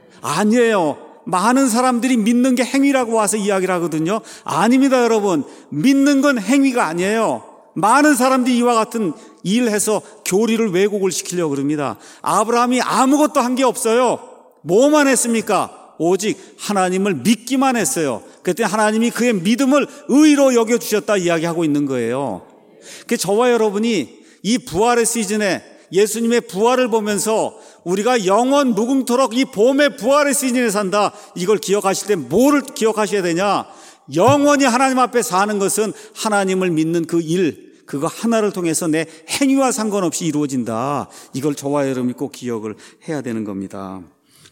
아니에요. 많은 사람들이 믿는 게 행위라고 와서 이야기를 하거든요. 아닙니다, 여러분. 믿는 건 행위가 아니에요. 많은 사람들이 이와 같은 일을 해서 교리를 왜곡을 시키려고 그럽니다. 아브라함이 아무것도 한 게 없어요. 뭐만 했습니까? 오직 하나님을 믿기만 했어요. 그때 하나님이 그의 믿음을 의로 여겨주셨다 이야기하고 있는 거예요. 그 저와 여러분이 이 부활의 시즌에 예수님의 부활을 보면서 우리가 영원 무궁토록 이 봄의 부활의 시즌에 산다. 이걸 기억하실 때 뭐를 기억하셔야 되냐? 영원히 하나님 앞에 사는 것은 하나님을 믿는 그 일, 그거 하나를 통해서 내 행위와 상관없이 이루어진다. 이걸 저와 여러분이 꼭 기억을 해야 되는 겁니다.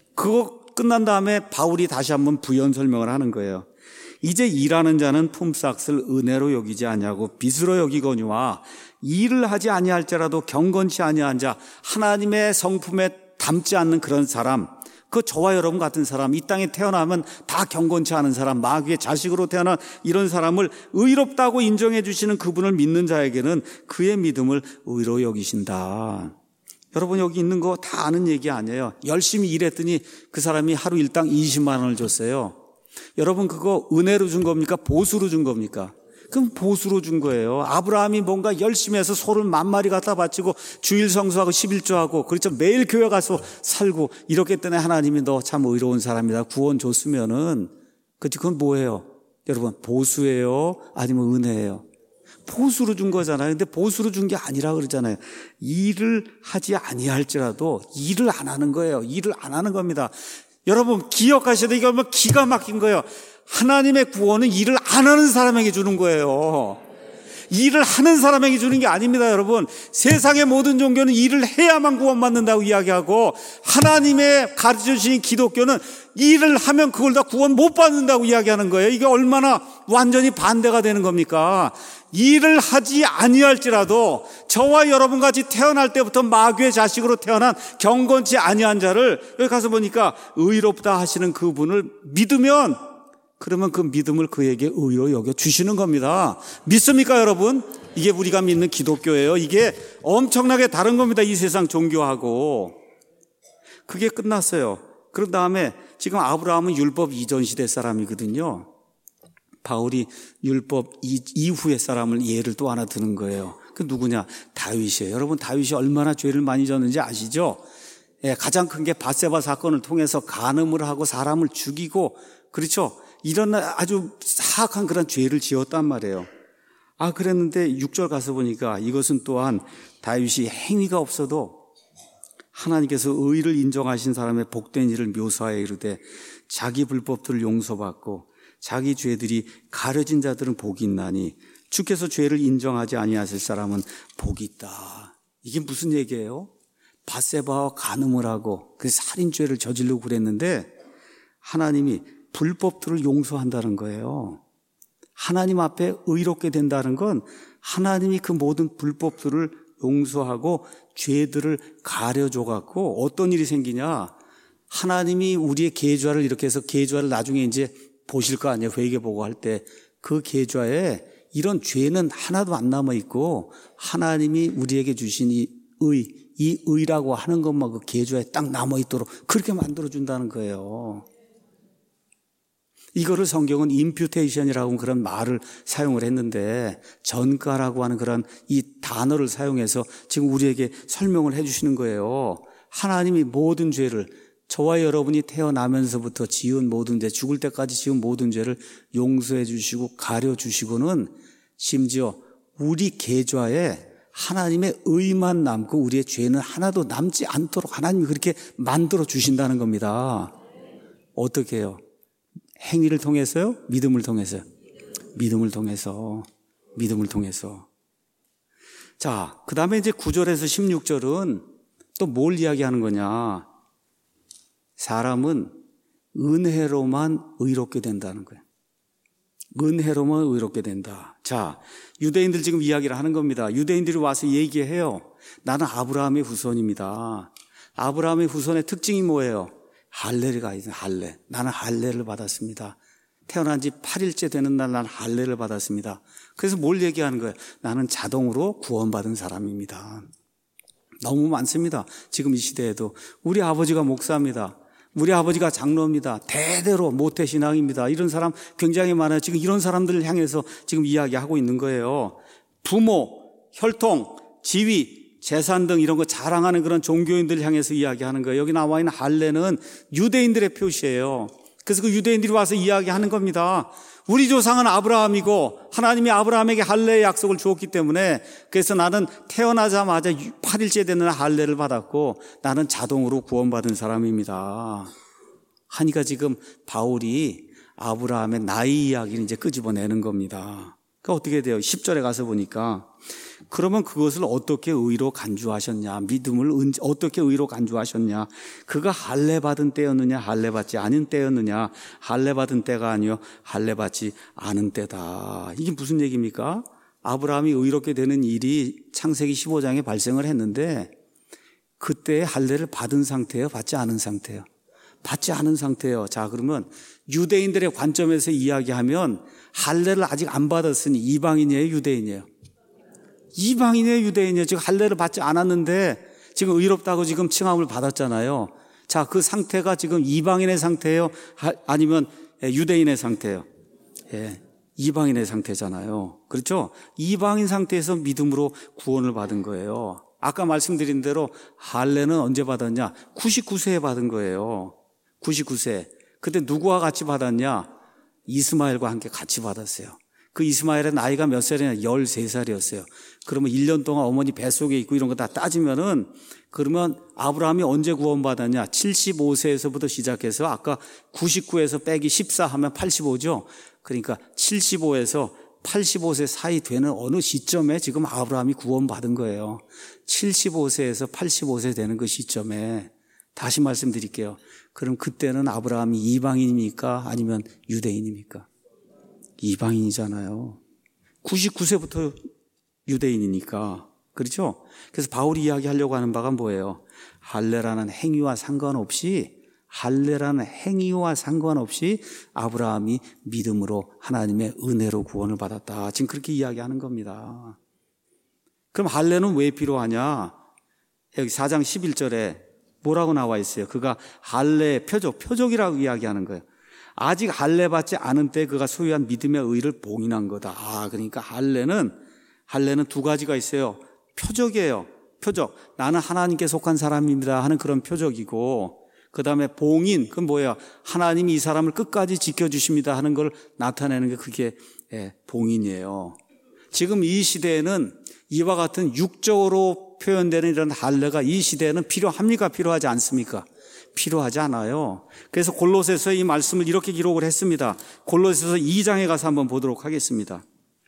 그거 끝난 다음에 바울이 다시 한번 부연 설명을 하는 거예요. 이제 일하는 자는 품삯을 은혜로 여기지 아니하고 빚으로 여기거니와 일을 하지 아니할지라도 경건치 아니한 자, 하나님의 성품에 담지 않는 그런 사람, 그 저와 여러분 같은 사람, 이 땅에 태어나면 다 경건치 않은 사람, 마귀의 자식으로 태어난 이런 사람을 의롭다고 인정해 주시는 그분을 믿는 자에게는 그의 믿음을 의로 여기신다. 여러분 여기 있는 거 다 아는 얘기 아니에요. 열심히 일했더니 그 사람이 하루 일당 이십만 원을 줬어요. 여러분 그거 은혜로 준 겁니까? 보수로 준 겁니까? 그럼 보수로 준 거예요. 아브라함이 뭔가 열심히 해서 소를 만 마리 갖다 바치고 주일 성수하고 십일조하고 그렇죠. 매일 교회 가서 살고 이렇기 때문에 하나님이 너 참 의로운 사람이다 구원 줬으면은 그치 그건 뭐예요? 여러분 보수예요? 아니면 은혜예요? 보수로 준 거잖아요. 근데 보수로 준 게 아니라 그러잖아요. 일을 하지 아니할지라도 일을 안 하는 거예요. 일을 안 하는 겁니다. 여러분 기억하셔야 돼요. 이거 뭐 기가 막힌 거예요. 하나님의 구원은 일을 안 하는 사람에게 주는 거예요. 일을 하는 사람에게 주는 게 아닙니다, 여러분. 세상의 모든 종교는 일을 해야만 구원받는다고 이야기하고 하나님의 가르쳐주신 기독교는 일을 하면 그걸 다 구원 못 받는다고 이야기하는 거예요. 이게 얼마나 완전히 반대가 되는 겁니까? 일을 하지 아니할지라도 저와 여러분같이 태어날 때부터 마귀의 자식으로 태어난 경건치 아니한 자를 여기 가서 보니까 의롭다 하시는 그분을 믿으면 그러면 그 믿음을 그에게 의로 여겨 주시는 겁니다. 믿습니까, 여러분? 이게 우리가 믿는 기독교예요. 이게 엄청나게 다른 겁니다. 이 세상 종교하고. 그게 끝났어요. 그런 다음에 지금 아브라함은 율법 이전 시대 사람이거든요. 바울이 율법 이후의 사람을 예를 또 하나 드는 거예요. 그 누구냐? 다윗이에요. 여러분 다윗이 얼마나 죄를 많이 졌는지 아시죠? 예, 가장 큰 게 밧세바 사건을 통해서 간음을 하고 사람을 죽이고 그렇죠? 이런 아주 사악한 그런 죄를 지었단 말이에요. 아, 그랬는데 육 절 가서 보니까 이것은 또한 다윗이 행위가 없어도 하나님께서 의를 인정하신 사람의 복된 일을 묘사하여 이르되 자기 불법들을 용서받고 자기 죄들이 가려진 자들은 복이 있나니 주께서 죄를 인정하지 아니하실 사람은 복이 있다. 이게 무슨 얘기예요? 밧세바와 간음을 하고 그 살인죄를 저지르고 그랬는데 하나님이 불법들을 용서한다는 거예요. 하나님 앞에 의롭게 된다는 건 하나님이 그 모든 불법들을 용서하고 죄들을 가려줘 갖고 어떤 일이 생기냐? 하나님이 우리의 계좌를 이렇게 해서 계좌를 나중에 이제 보실 거 아니에요. 회개 보고 할 때 그 계좌에 이런 죄는 하나도 안 남아 있고 하나님이 우리에게 주신 이 의, 이 의라고 하는 것만 그 계좌에 딱 남아 있도록 그렇게 만들어 준다는 거예요. 이거를 성경은 임퓨테이션이라고 그런 말을 사용을 했는데 전가라고 하는 그런 이 단어를 사용해서 지금 우리에게 설명을 해 주시는 거예요. 하나님이 모든 죄를 저와 여러분이 태어나면서부터 지은 모든 죄, 죽을 때까지 지은 모든 죄를 용서해 주시고 가려 주시고는 심지어 우리 계좌에 하나님의 의만 남고 우리의 죄는 하나도 남지 않도록 하나님이 그렇게 만들어 주신다는 겁니다. 어떻게 해요? 행위를 통해서요? 믿음을 통해서요? 믿음을 통해서. 믿음을 통해서. 자, 그 다음에 이제 구 절에서 십육 절은 또 뭘 이야기하는 거냐? 사람은 은혜로만 의롭게 된다는 거예요. 은혜로만 의롭게 된다. 자, 유대인들 지금 이야기를 하는 겁니다. 유대인들이 와서 얘기해요. 나는 아브라함의 후손입니다. 아브라함의 후손의 특징이 뭐예요? 할례가 있어요. 할례. 나는 할례를 받았습니다. 태어난 지 팔 일째 되는 날 나는 할례를 받았습니다. 그래서 뭘 얘기하는 거예요? 나는 자동으로 구원받은 사람입니다. 너무 많습니다. 지금 이 시대에도. 우리 아버지가 목사입니다. 우리 아버지가 장로입니다. 대대로 모태신앙입니다. 이런 사람 굉장히 많아요. 지금 이런 사람들을 향해서 지금 이야기하고 있는 거예요. 부모, 혈통, 지위, 재산 등 이런 거 자랑하는 그런 종교인들을 향해서 이야기하는 거예요. 여기 나와 있는 할례는 유대인들의 표시예요. 그래서 그 유대인들이 와서 이야기하는 겁니다. 우리 조상은 아브라함이고 하나님이 아브라함에게 할례의 약속을 주었기 때문에 그래서 나는 태어나자마자 팔 일째 되는 할례를 받았고 나는 자동으로 구원받은 사람입니다. 하니까 지금 바울이 아브라함의 나이 이야기를 이제 끄집어내는 겁니다. 그러니까 어떻게 돼요? 십 절에 가서 보니까 그러면 그것을 어떻게 의로 간주하셨냐? 믿음을 어떻게 의로 간주하셨냐? 그가 할례 받은 때였느냐? 할례 받지 않은 때였느냐? 할례 받은 때가 아니요 할례 받지 않은 때다. 이게 무슨 얘기입니까? 아브라함이 의롭게 되는 일이 창세기 십오 장에 발생을 했는데 그때 할례를 받은 상태예요? 받지 않은 상태예요? 받지 않은 상태예요. 자, 그러면 유대인들의 관점에서 이야기하면 할례를 아직 안 받았으니 이방인이에요, 유대인이에요? 이방인의 유대인이에요. 지금 할례를 받지 않았는데 지금 의롭다고 지금 칭함을 받았잖아요. 자, 그 상태가 지금 이방인의 상태예요? 아니면 유대인의 상태예요? 예, 이방인의 상태잖아요. 그렇죠? 이방인 상태에서 믿음으로 구원을 받은 거예요. 아까 말씀드린 대로 할례는 언제 받았냐? 구십구 세에 받은 거예요. 구십구 세. 그때 누구와 같이 받았냐? 이스마엘과 함께 같이 받았어요. 그 이스마엘의 나이가 몇 살이냐? 열세 살이었어요. 그러면 일 년 동안 어머니 뱃속에 있고 이런 거 다 따지면은 그러면 아브라함이 언제 구원받았냐? 칠십오 세에서부터 시작해서 아까 구십구에서 빼기 십사 하면 팔십오죠. 그러니까 칠십오에서 팔십오 세 사이 되는 어느 시점에 지금 아브라함이 구원받은 거예요. 칠십오 세에서 팔십오 세 되는 그 시점에 다시 말씀드릴게요. 그럼 그때는 아브라함이 이방인입니까? 아니면 유대인입니까? 이방인이잖아요. 구십구 세부터 유대인이니까. 그렇죠? 그래서 바울이 이야기하려고 하는 바가 뭐예요? 할례라는 행위와 상관없이 할례라는 행위와 상관없이 아브라함이 믿음으로 하나님의 은혜로 구원을 받았다. 지금 그렇게 이야기하는 겁니다. 그럼 할례는 왜 필요하냐? 여기 사 장 십일 절에 뭐라고 나와 있어요? 그가 할례의 표적, 표적이라고 이야기하는 거예요. 아직 할례 받지 않은 때 그가 소유한 믿음의 의를 봉인한 거다. 아, 그러니까 할례는 할례는 두 가지가 있어요. 표적이에요. 표적. 나는 하나님께 속한 사람입니다 하는 그런 표적이고, 그 다음에 봉인. 그건 뭐예요? 하나님이 이 사람을 끝까지 지켜주십니다 하는 걸 나타내는 게 그게 예, 봉인이에요. 지금 이 시대에는 이와 같은 육적으로 표현되는 이런 할례가 이 시대에는 필요합니까? 필요하지 않습니까? 필요하지 않아요. 그래서 골로새서 이 말씀을 이렇게 기록을 했습니다. 골로새서 이 장에 가서 한번 보도록 하겠습니다.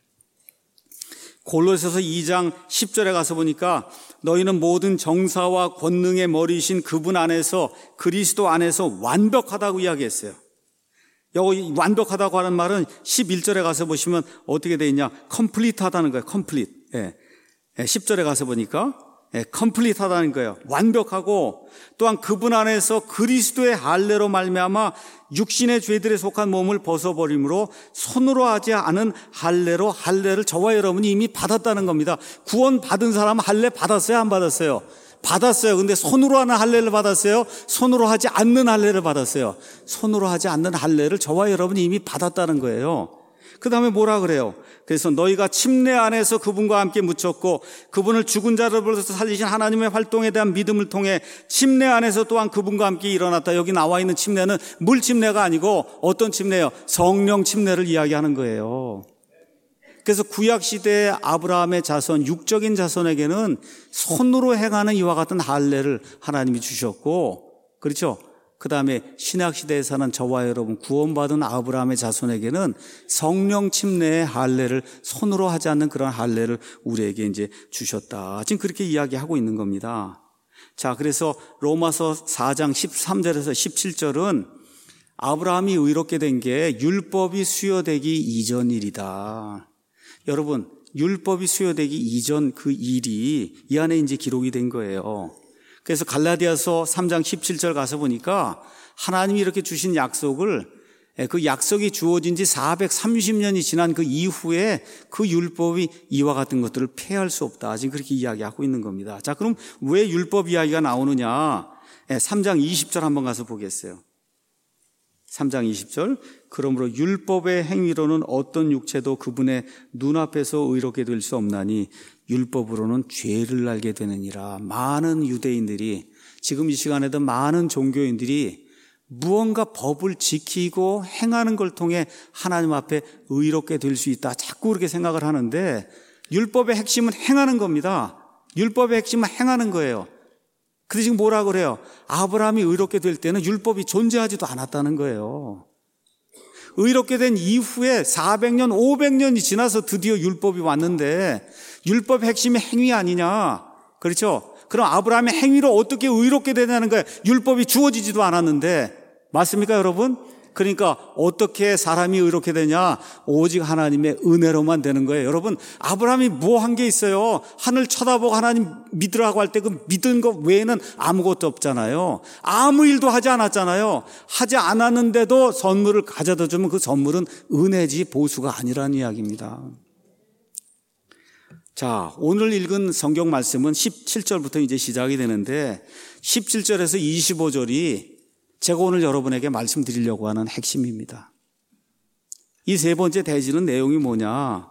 골로새서 이 장 십 절에 가서 보니까 너희는 모든 정사와 권능의 머리이신 그분 안에서 그리스도 안에서 완벽하다고 이야기했어요. 여기 완벽하다고 하는 말은 십일 절에 가서 보시면 어떻게 되어 있냐? 컴플리트 하다는 거예요. 컴플리트. 예. 예, 십 절에 가서 보니까 예, 컴플리트 하다는 거예요. 완벽하고 또한 그분 안에서 그리스도의 할례로 말미암아 육신의 죄들에 속한 몸을 벗어버림으로 손으로 하지 않은 할례로 할례를 저와 여러분이 이미 받았다는 겁니다. 구원 받은 사람은 할례 받았어요? 안 받았어요? 받았어요. 근데 손으로 하는 할례를 받았어요? 손으로 하지 않는 할례를 받았어요? 손으로 하지 않는 할례를 저와 여러분이 이미 받았다는 거예요. 그 다음에 뭐라 그래요? 그래서 너희가 침례 안에서 그분과 함께 묻혔고 그분을 죽은 자로부터 살리신 하나님의 활동에 대한 믿음을 통해 침례 안에서 또한 그분과 함께 일어났다. 여기 나와 있는 침례는 물 침례가 아니고 어떤 침례예요? 성령 침례를 이야기하는 거예요. 그래서 구약시대의 아브라함의 자손, 육적인 자손에게는 손으로 행하는 이와 같은 할례를 하나님이 주셨고, 그렇죠? 그 다음에 신약시대에 사는 저와 여러분, 구원받은 아브라함의 자손에게는 성령 침례의 할례를 손으로 하지 않는 그런 할례를 우리에게 이제 주셨다. 지금 그렇게 이야기하고 있는 겁니다. 자, 그래서 로마서 사 장 십삼 절에서 십칠 절은 아브라함이 의롭게 된 게 율법이 수여되기 이전 일이다. 여러분, 율법이 수여되기 이전 그 일이 이 안에 이제 기록이 된 거예요. 그래서 갈라디아서 삼 장 십칠 절 가서 보니까 하나님이 이렇게 주신 약속을, 그 약속이 주어진 지 사백삼십 년이 지난 그 이후에 그 율법이 이와 같은 것들을 폐할 수 없다. 지금 그렇게 이야기하고 있는 겁니다. 자, 그럼 왜 율법 이야기가 나오느냐? 삼 장 이십 절 한번 가서 보겠어요. 삼 장 이십 절. 그러므로 율법의 행위로는 어떤 육체도 그분의 눈앞에서 의롭게 될 수 없나니 율법으로는 죄를 알게 되느니라. 많은 유대인들이, 지금 이 시간에도 많은 종교인들이 무언가 법을 지키고 행하는 걸 통해 하나님 앞에 의롭게 될 수 있다. 자꾸 그렇게 생각을 하는데 율법의 핵심은 행하는 겁니다. 율법의 핵심은 행하는 거예요. 근데 지금 뭐라 그래요? 아브라함이 의롭게 될 때는 율법이 존재하지도 않았다는 거예요. 의롭게 된 이후에 사백 년, 오백 년이 지나서 드디어 율법이 왔는데 율법의 핵심이 행위 아니냐? 그렇죠? 그럼 아브라함의 행위로 어떻게 의롭게 되냐는 거예요. 율법이 주어지지도 않았는데. 맞습니까, 여러분? 그러니까 어떻게 사람이 의롭게 되냐? 오직 하나님의 은혜로만 되는 거예요. 여러분, 아브라함이 뭐 한 게 있어요? 하늘 쳐다보고 하나님 믿으라고 할 때 그 믿은 것 외에는 아무것도 없잖아요. 아무 일도 하지 않았잖아요. 하지 않았는데도 선물을 가져다 주면 그 선물은 은혜지 보수가 아니라는 이야기입니다. 자, 오늘 읽은 성경 말씀은 십칠 절부터 이제 시작이 되는데 십칠 절에서 이십오 절이 제가 오늘 여러분에게 말씀드리려고 하는 핵심입니다. 이 세 번째 대지는 내용이 뭐냐?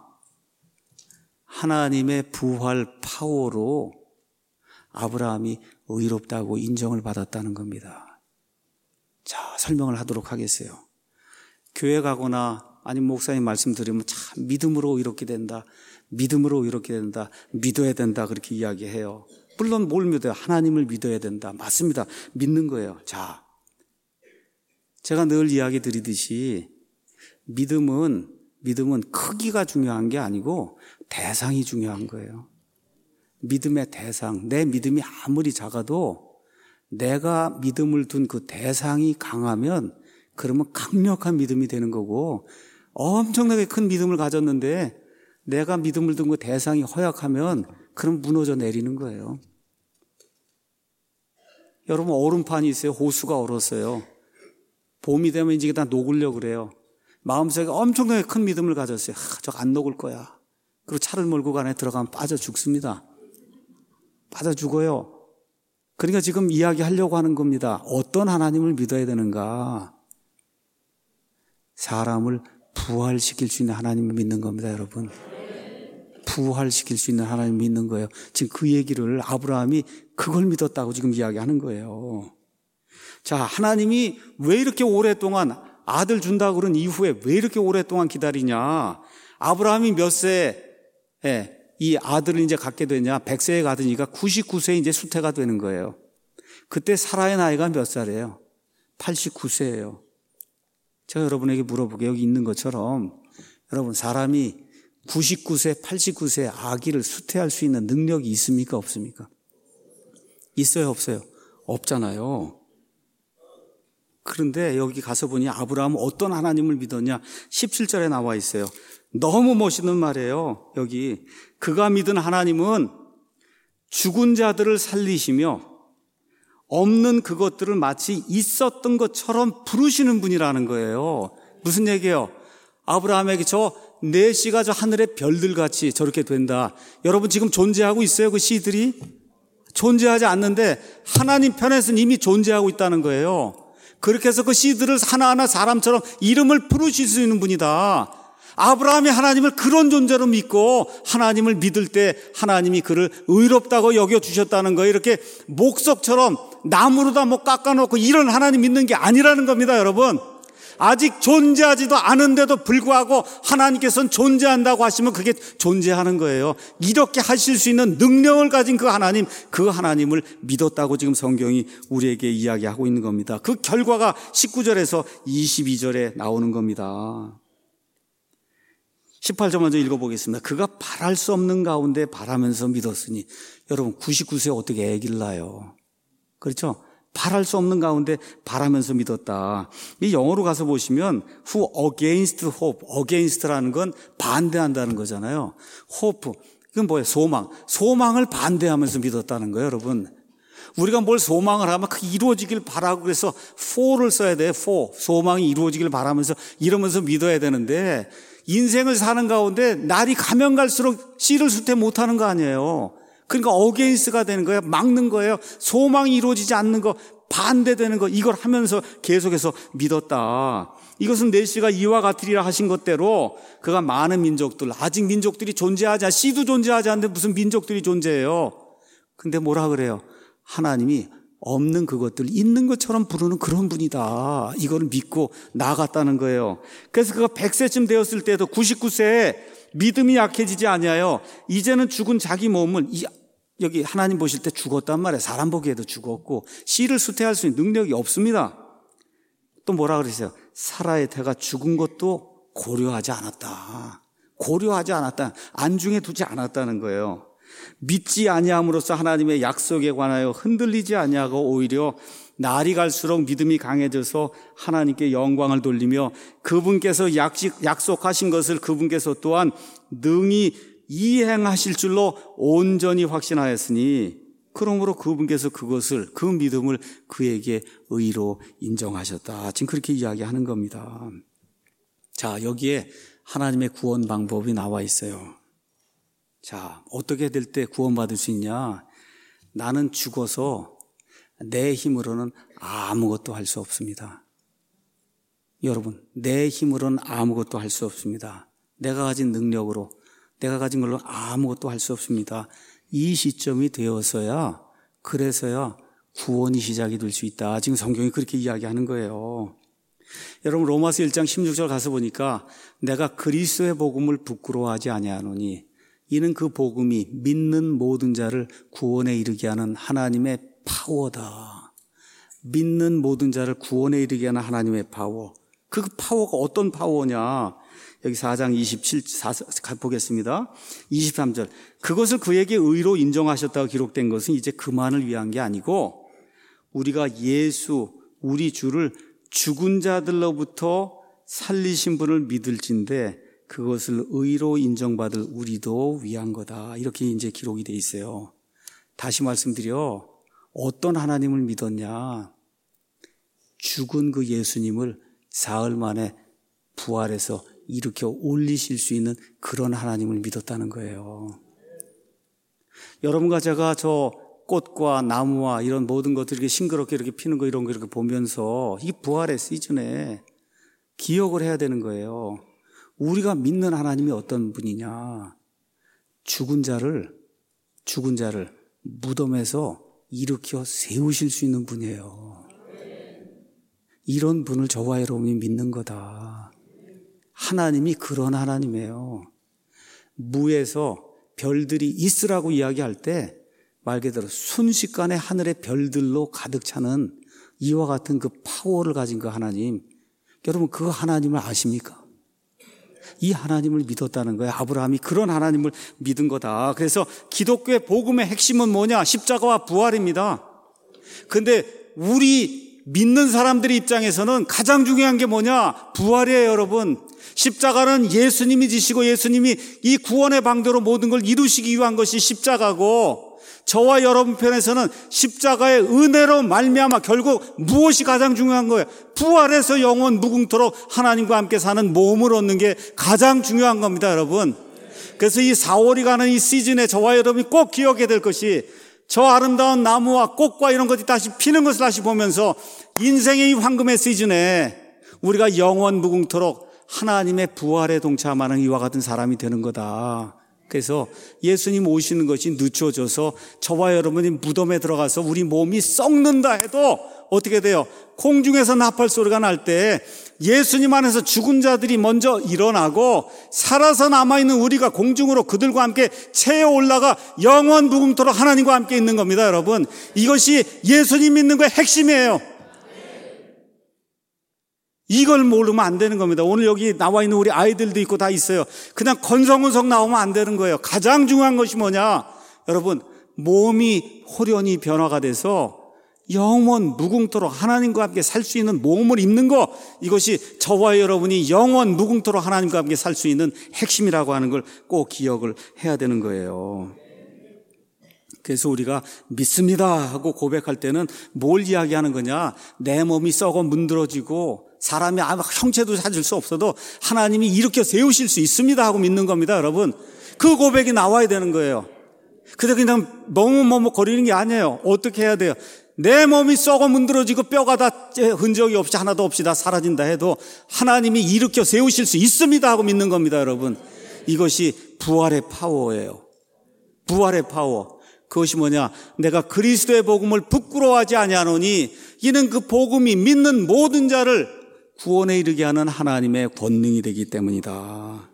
하나님의 부활 파워로 아브라함이 의롭다고 인정을 받았다는 겁니다. 자, 설명을 하도록 하겠어요. 교회 가거나 아니면 목사님 말씀 들으면 참 믿음으로 의롭게 된다. 믿음으로 의롭게 된다. 믿어야 된다. 그렇게 이야기해요. 물론 뭘 믿어요? 하나님을 믿어야 된다. 맞습니다. 믿는 거예요. 자, 제가 늘 이야기 드리듯이 믿음은 믿음은 크기가 중요한 게 아니고 대상이 중요한 거예요. 믿음의 대상, 내 믿음이 아무리 작아도 내가 믿음을 둔 그 대상이 강하면 그러면 강력한 믿음이 되는 거고, 엄청나게 큰 믿음을 가졌는데 내가 믿음을 둔 그 대상이 허약하면 그럼 무너져 내리는 거예요. 여러분, 얼음판이 있어요. 호수가 얼었어요. 봄이 되면 이제 다 녹으려고 그래요. 마음속에 엄청나게 큰 믿음을 가졌어요. 아, 저거 안 녹을 거야. 그리고 차를 몰고 그 안에 들어가면 빠져 죽습니다. 빠져 죽어요. 그러니까 지금 이야기하려고 하는 겁니다. 어떤 하나님을 믿어야 되는가? 사람을 부활시킬 수 있는 하나님을 믿는 겁니다, 여러분. 부활시킬 수 있는 하나님을 믿는 거예요. 지금 그 얘기를 아브라함이 그걸 믿었다고 지금 이야기하는 거예요. 자, 하나님이 왜 이렇게 오랫동안 아들 준다고 그런 이후에 왜 이렇게 오랫동안 기다리냐? 아브라함이 몇 세에 이 아들을 이제 갖게 되냐? 백 세에 가더니까 구십구 세에 이제 수태가 되는 거예요. 그때 사라의 나이가 몇 살이에요? 팔십구 세예요. 제가 여러분에게 물어보게 여기 있는 것처럼 여러분, 사람이 구십구 세, 팔십구 세 아기를 수태할 수 있는 능력이 있습니까? 없습니까? 있어요, 없어요? 없잖아요. 그런데 여기 가서 보니 아브라함은 어떤 하나님을 믿었냐? 십칠 절에 나와 있어요. 너무 멋있는 말이에요. 여기 그가 믿은 하나님은 죽은 자들을 살리시며 없는 그것들을 마치 있었던 것처럼 부르시는 분이라는 거예요. 무슨 얘기예요? 아브라함에게 저 내 씨가 저 하늘의 별들같이 저렇게 된다. 여러분 지금 존재하고 있어요? 그 씨들이? 존재하지 않는데 하나님 편에서는 이미 존재하고 있다는 거예요. 그렇게 해서 그 씨들을 하나하나 사람처럼 이름을 부르실 수 있는 분이다. 아브라함이 하나님을 그런 존재로 믿고 하나님을 믿을 때 하나님이 그를 의롭다고 여겨주셨다는 거예요. 이렇게 목석처럼 나무로다 뭐 깎아놓고 이런 하나님 믿는 게 아니라는 겁니다, 여러분. 아직 존재하지도 않은데도 불구하고 하나님께서는 존재한다고 하시면 그게 존재하는 거예요. 이렇게 하실 수 있는 능력을 가진 그 하나님, 그 하나님을 믿었다고 지금 성경이 우리에게 이야기하고 있는 겁니다. 그 결과가 십구 절에서 이십이 절에 나오는 겁니다. 십팔 절 먼저 읽어보겠습니다. 그가 바랄 수 없는 가운데 바라면서 믿었으니. 여러분 구십구 세 어떻게 애기를 낳아요? 그렇죠? 바랄 수 없는 가운데 바라면서 믿었다. 이 영어로 가서 보시면 who against hope, against라는 건 반대한다는 거잖아요. hope, 이건 뭐예요? 소망. 소망을 반대하면서 믿었다는 거예요, 여러분. 우리가 뭘 소망을 하면 그 이루어지길 바라고 그래서 for를 써야 돼요. for. 소망이 이루어지길 바라면서 이러면서 믿어야 되는데 인생을 사는 가운데 날이 가면 갈수록 씨를 수태 못하는 거 아니에요. 그러니까 어게인스가 되는 거예요. 막는 거예요. 소망이 이루어지지 않는 거, 반대되는 거, 이걸 하면서 계속해서 믿었다. 이것은 내시가 이와 같으리라 하신 것대로 그가 많은 민족들, 아직 민족들이 존재하지 않아, 씨도 존재하지 않는데 무슨 민족들이 존재해요. 근데 뭐라 그래요? 하나님이 없는 그것들 있는 것처럼 부르는 그런 분이다. 이걸 믿고 나아갔다는 거예요. 그래서 그가 백 세쯤 되었을 때도 구십구 세에 믿음이 약해지지 아니하여 이제는 죽은 자기 몸을, 이 여기 하나님 보실 때 죽었단 말이에요. 사람 보기에도 죽었고 씨를 수태할 수 있는 능력이 없습니다. 또 뭐라 그러세요? 사라의 태가 죽은 것도 고려하지 않았다. 고려하지 않았다. 안중에 두지 않았다는 거예요. 믿지 아니함으로써 하나님의 약속에 관하여 흔들리지 아니하고 오히려 날이 갈수록 믿음이 강해져서 하나님께 영광을 돌리며 그분께서 약속하신 것을 그분께서 또한 능히 이행하실 줄로 온전히 확신하였으니 그러므로 그분께서 그것을, 그 믿음을 그에게 의로 인정하셨다. 지금 그렇게 이야기하는 겁니다. 자, 여기에 하나님의 구원 방법이 나와 있어요. 자, 어떻게 될 때 구원받을 수 있냐? 나는 죽어서 내 힘으로는 아무것도 할 수 없습니다. 여러분, 내 힘으로는 아무것도 할 수 없습니다. 내가 가진 능력으로, 내가 가진 걸로 아무것도 할 수 없습니다. 이 시점이 되어서야, 그래서야 구원이 시작이 될 수 있다. 지금 성경이 그렇게 이야기하는 거예요. 여러분 로마서 일 장 십육 절 가서 보니까 내가 그리스도의 복음을 부끄러워하지 아니하노니 이는 그 복음이 믿는 모든 자를 구원에 이르게 하는 하나님의 파워다. 믿는 모든 자를 구원에 이르게 하는 하나님의 파워. 그 파워가 어떤 파워냐? 여기 사 장 이십칠, 사, 보겠습니다. 이십삼 절. 그것을 그에게 의로 인정하셨다고 기록된 것은 이제 그만을 위한 게 아니고 우리가 예수, 우리 주를 죽은 자들로부터 살리신 분을 믿을진데 그것을 의로 인정받을 우리도 위한 거다. 이렇게 이제 기록이 돼 있어요. 다시 말씀드려. 어떤 하나님을 믿었냐? 죽은 그 예수님을 사흘 만에 부활해서 일으켜 올리실 수 있는 그런 하나님을 믿었다는 거예요. 여러분과 제가 저 꽃과 나무와 이런 모든 것들이 이렇게 싱그럽게 이렇게 피는 거 이런 거 이렇게 보면서 이 부활의 시즌에 기억을 해야 되는 거예요. 우리가 믿는 하나님이 어떤 분이냐? 죽은 자를 죽은 자를 무덤에서 일으켜 세우실 수 있는 분이에요. 이런 분을 저와 여러분이 믿는 거다. 하나님이 그런 하나님이에요. 무에서 별들이 있으라고 이야기할 때 말 그대로 순식간에 하늘의 별들로 가득 차는 이와 같은 그 파워를 가진 그 하나님. 여러분 그 하나님을 아십니까? 이 하나님을 믿었다는 거예요. 아브라함이 그런 하나님을 믿은 거다. 그래서 기독교의 복음의 핵심은 뭐냐? 십자가와 부활입니다. 근데 우리 믿는 사람들의 입장에서는 가장 중요한 게 뭐냐? 부활이에요, 여러분. 십자가는 예수님이 지시고 예수님이 이 구원의 방도로 모든 걸 이루시기 위한 것이 십자가고, 저와 여러분 편에서는 십자가의 은혜로 말미암아 결국 무엇이 가장 중요한 거예요? 부활해서 영원 무궁토록 하나님과 함께 사는 몸을 얻는 게 가장 중요한 겁니다, 여러분. 그래서 이 사월이 가는 이 시즌에 저와 여러분이 꼭 기억해야 될 것이, 저 아름다운 나무와 꽃과 이런 것이 다시 피는 것을 다시 보면서 인생의 이 황금의 시즌에 우리가 영원 무궁토록 하나님의 부활에 동참하는 이와 같은 사람이 되는 거다. 그래서 예수님 오시는 것이 늦춰져서 저와 여러분이 무덤에 들어가서 우리 몸이 썩는다 해도 어떻게 돼요? 공중에서 나팔 소리가 날 때 예수님 안에서 죽은 자들이 먼저 일어나고 살아서 남아있는 우리가 공중으로 그들과 함께 체에 올라가 영원 무궁토록 하나님과 함께 있는 겁니다, 여러분. 이것이 예수님 믿는 거의 핵심이에요. 이걸 모르면 안 되는 겁니다. 오늘 여기 나와 있는 우리 아이들도 있고 다 있어요. 그냥 건성건성 나오면 안 되는 거예요. 가장 중요한 것이 뭐냐? 여러분, 몸이 호련히 변화가 돼서 영원 무궁토록 하나님과 함께 살 수 있는 몸을 입는 것, 이것이 저와 여러분이 영원 무궁토록 하나님과 함께 살 수 있는 핵심이라고 하는 걸 꼭 기억을 해야 되는 거예요. 그래서 우리가 믿습니다 하고 고백할 때는 뭘 이야기하는 거냐? 내 몸이 썩어 문드러지고 사람이 아무 형체도 찾을 수 없어도 하나님이 일으켜 세우실 수 있습니다 하고 믿는 겁니다, 여러분. 그 고백이 나와야 되는 거예요. 근데 그냥 너무 머뭇거리는 게 아니에요. 어떻게 해야 돼요? 내 몸이 썩어 문드러지고 뼈가 다 흔적이 없이 하나도 없이 다 사라진다 해도 하나님이 일으켜 세우실 수 있습니다 하고 믿는 겁니다, 여러분. 이것이 부활의 파워예요. 부활의 파워. 그것이 뭐냐? 내가 그리스도의 복음을 부끄러워하지 아니하노니 이는 그 복음이 믿는 모든 자를 구원에 이르게 하는 하나님의 권능이 되기 때문이다.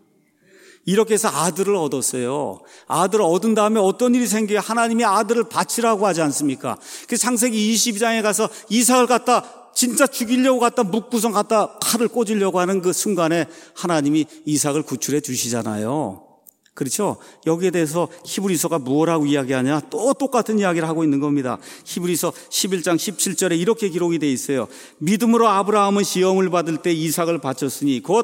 이렇게 해서 아들을 얻었어요. 아들을 얻은 다음에 어떤 일이 생겨요? 하나님이 아들을 바치라고 하지 않습니까? 그 창세기 이십이 장에 가서 이삭을 갖다 진짜 죽이려고 갖다 묵구성 갖다 칼을 꽂으려고 하는 그 순간에 하나님이 이삭을 구출해 주시잖아요. 그렇죠? 여기에 대해서 히브리서가 무엇라고 이야기하냐? 또 똑같은 이야기를 하고 있는 겁니다. 히브리서 십일 장 십칠 절에 이렇게 기록이 되어 있어요. 믿음으로 아브라함은 시험을 받을 때 이삭을 바쳤으니 곧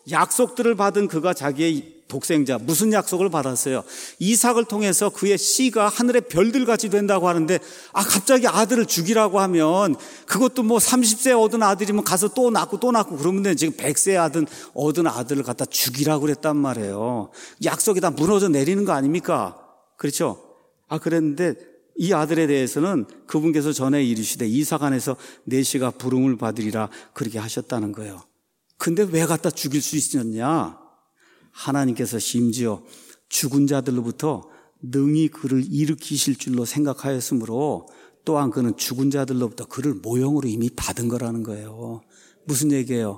약속들을 받은 그가 자기의 독생자, 무슨 약속을 받았어요? 이삭을 통해서 그의 씨가 하늘의 별들같이 된다고 하는데, 아 갑자기 아들을 죽이라고 하면 그것도 뭐 삼십 세 얻은 아들이면 가서 또 낳고 또 낳고 그러면 지금 백 세 얻은, 얻은 아들을 갖다 죽이라고 그랬단 말이에요. 약속이 다 무너져 내리는 거 아닙니까? 그렇죠? 아 그랬는데 이 아들에 대해서는 그분께서 전에 이르시되 이삭 안에서 내 씨가 부름을 받으리라 그렇게 하셨다는 거예요. 근데 왜 갖다 죽일 수 있었냐? 하나님께서 심지어 죽은 자들로부터 능히 그를 일으키실 줄로 생각하였으므로 또한 그는 죽은 자들로부터 그를 모형으로 이미 받은 거라는 거예요. 무슨 얘기예요?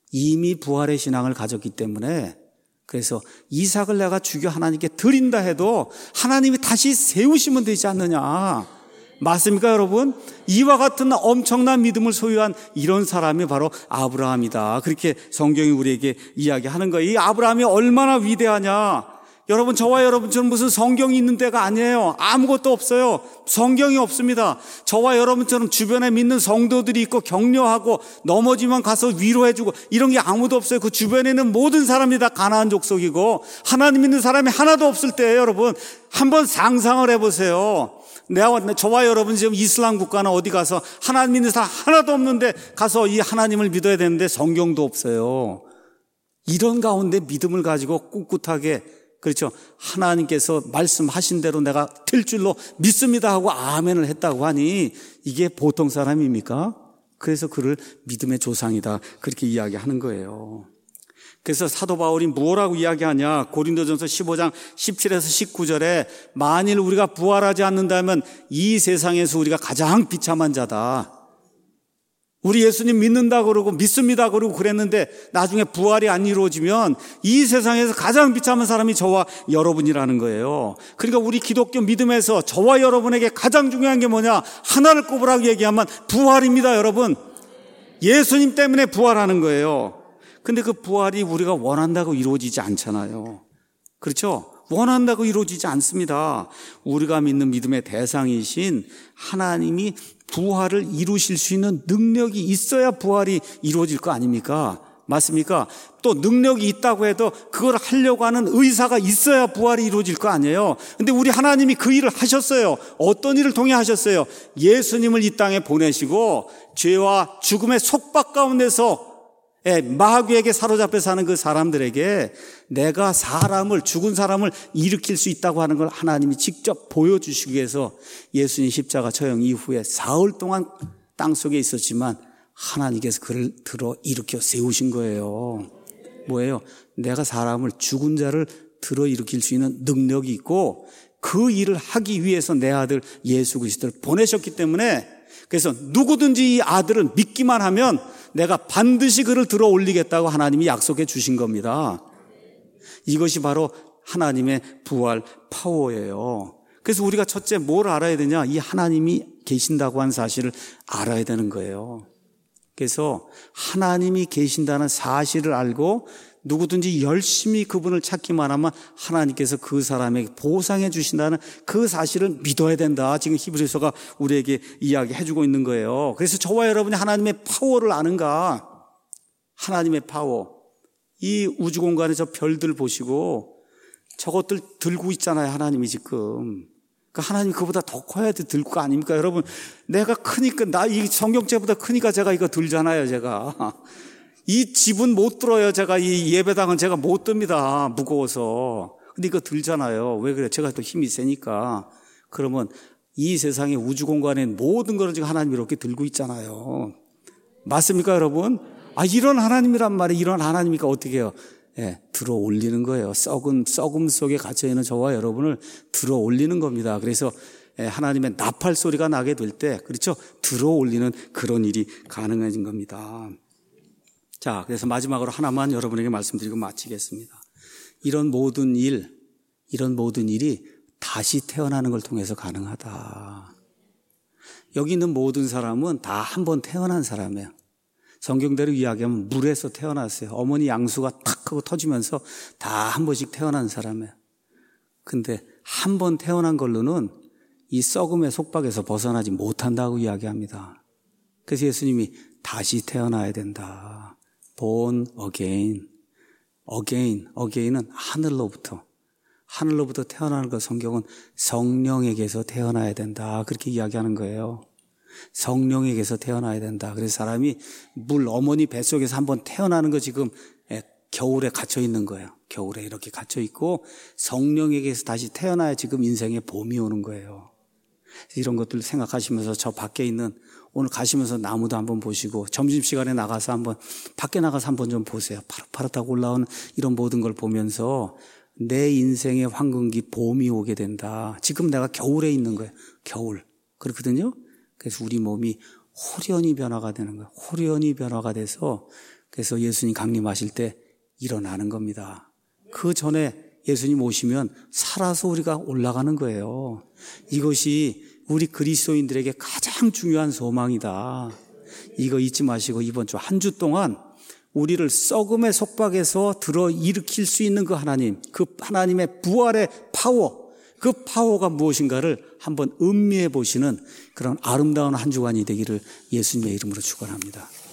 이미 부활의 신앙을 가졌기 때문에, 그래서 이삭을 내가 죽여 하나님께 드린다 해도 하나님이 다시 세우시면 되지 않느냐. 맞습니까, 여러분? 이와 같은 엄청난 믿음을 소유한 이런 사람이 바로 아브라함이다. 그렇게 성경이 우리에게 이야기하는 거예요. 이 아브라함이 얼마나 위대하냐. 여러분, 저와 여러분처럼 무슨 성경이 있는 데가 아니에요. 아무것도 없어요. 성경이 없습니다. 저와 여러분처럼 주변에 믿는 성도들이 있고 격려하고 넘어지면 가서 위로해주고 이런 게 아무도 없어요. 그 주변에 있는 모든 사람이 다 가나안 족속이고 하나님 믿는 사람이 하나도 없을 때예요, 여러분. 한번 상상을 해보세요. 내가, 저와 여러분 지금 이슬람 국가나 어디 가서 하나님 믿는 사람 하나도 없는데 가서 이 하나님을 믿어야 되는데 성경도 없어요. 이런 가운데 믿음을 가지고 꿋꿋하게, 그렇죠, 하나님께서 말씀하신 대로 내가 될 줄로 믿습니다 하고 아멘을 했다고 하니 이게 보통 사람입니까? 그래서 그를 믿음의 조상이다 그렇게 이야기하는 거예요. 그래서 사도 바울이 뭐라고 이야기하냐? 고린도전서 십오 장 십칠에서 십구 절에 만일 우리가 부활하지 않는다면 이 세상에서 우리가 가장 비참한 자다. 우리 예수님 믿는다 그러고 믿습니다 그러고 그랬는데 나중에 부활이 안 이루어지면 이 세상에서 가장 비참한 사람이 저와 여러분이라는 거예요. 그러니까 우리 기독교 믿음에서 저와 여러분에게 가장 중요한 게 뭐냐? 하나를 꼽으라고 얘기하면 부활입니다, 여러분. 예수님 때문에 부활하는 거예요. 근데 그 부활이 우리가 원한다고 이루어지지 않잖아요. 그렇죠? 원한다고 이루어지지 않습니다. 우리가 믿는 믿음의 대상이신 하나님이 부활을 이루실 수 있는 능력이 있어야 부활이 이루어질 거 아닙니까? 맞습니까? 또 능력이 있다고 해도 그걸 하려고 하는 의사가 있어야 부활이 이루어질 거 아니에요. 근데 우리 하나님이 그 일을 하셨어요. 어떤 일을 통해 하셨어요? 예수님을 이 땅에 보내시고 죄와 죽음의 속박 가운데서 마귀에게 사로잡혀 사는 그 사람들에게 내가 사람을, 죽은 사람을 일으킬 수 있다고 하는 걸 하나님이 직접 보여주시기 위해서 예수님 십자가 처형 이후에 사흘 동안 땅속에 있었지만 하나님께서 그를 들어 일으켜 세우신 거예요. 뭐예요? 내가 사람을, 죽은 자를 들어 일으킬 수 있는 능력이 있고 그 일을 하기 위해서 내 아들 예수 그리스도를 보내셨기 때문에, 그래서 누구든지 이 아들을 믿기만 하면 내가 반드시 그를 들어 올리겠다고 하나님이 약속해 주신 겁니다. 이것이 바로 하나님의 부활 파워예요. 그래서 우리가 첫째 뭘 알아야 되냐? 이 하나님이 계신다고 하는 사실을 알아야 되는 거예요. 그래서 하나님이 계신다는 사실을 알고 누구든지 열심히 그분을 찾기만 하면 하나님께서 그 사람에게 보상해 주신다는 그 사실을 믿어야 된다. 지금 히브리서가 우리에게 이야기해 주고 있는 거예요. 그래서 저와 여러분이 하나님의 파워를 아는가? 하나님의 파워. 이 우주 공간에 저 별들 보시고 저것들 들고 있잖아요. 하나님이 지금. 그러니까 하나님 그보다 더 커야 돼 들고 거 아닙니까? 여러분, 내가 크니까, 나 이 성경책보다 크니까 제가 이거 들잖아요. 제가 이 집은 못 들어요. 제가 이 예배당은 제가 못 듭니다. 무거워서. 근데 이거 들잖아요. 왜 그래? 제가 또 힘이 세니까. 그러면 이 세상의 우주 공간에 모든 것을 지금 하나님이 이렇게 들고 있잖아요. 맞습니까, 여러분? 아, 이런 하나님이란 말이에요. 이런 하나님이니까 어떻게 해요? 예, 들어 올리는 거예요. 썩은, 썩음 속에 갇혀있는 저와 여러분을 들어 올리는 겁니다. 그래서 예, 하나님의 나팔 소리가 나게 될 때, 그렇죠? 들어 올리는 그런 일이 가능해진 겁니다. 자, 그래서 마지막으로 하나만 여러분에게 말씀드리고 마치겠습니다. 이런 모든 일, 이런 모든 일이 다시 태어나는 걸 통해서 가능하다. 여기 있는 모든 사람은 다 한 번 태어난 사람이에요. 성경대로 이야기하면 물에서 태어났어요. 어머니 양수가 탁 하고 터지면서 다 한 번씩 태어난 사람이에요. 근데 한 번 태어난 걸로는 이 썩음의 속박에서 벗어나지 못한다고 이야기합니다. 그래서 예수님이 다시 태어나야 된다. born again. again, again은 하늘로부터. 하늘로부터 태어나는 것, 성경은 성령에게서 태어나야 된다. 그렇게 이야기하는 거예요. 성령에게서 태어나야 된다. 그래서 사람이 물 어머니 뱃속에서 한번 태어나는 거 지금 겨울에 갇혀 있는 거예요. 겨울에 이렇게 갇혀 있고 성령에게서 다시 태어나야 지금 인생에 봄이 오는 거예요. 이런 것들 생각하시면서 저 밖에 있는, 오늘 가시면서 나무도 한번 보시고 점심시간에 나가서 한번 밖에 나가서 한번 좀 보세요. 파릇파릇하고 올라오는 이런 모든 걸 보면서 내 인생의 황금기 봄이 오게 된다. 지금 내가 겨울에 있는 거예요. 겨울. 그렇거든요. 그래서 우리 몸이 호련히 변화가 되는 거예요. 호련히 변화가 돼서 그래서 예수님 강림하실 때 일어나는 겁니다. 그 전에 예수님 오시면 살아서 우리가 올라가는 거예요. 이것이 우리 그리스도인들에게 가장 중요한 소망이다. 이거 잊지 마시고 이번 주 한 주 동안 우리를 썩음의 속박에서 들어 일으킬 수 있는 그 하나님, 그 하나님의 부활의 파워, 그 파워가 무엇인가를 한번 음미해 보시는 그런 아름다운 한 주간이 되기를 예수님의 이름으로 축원합니다.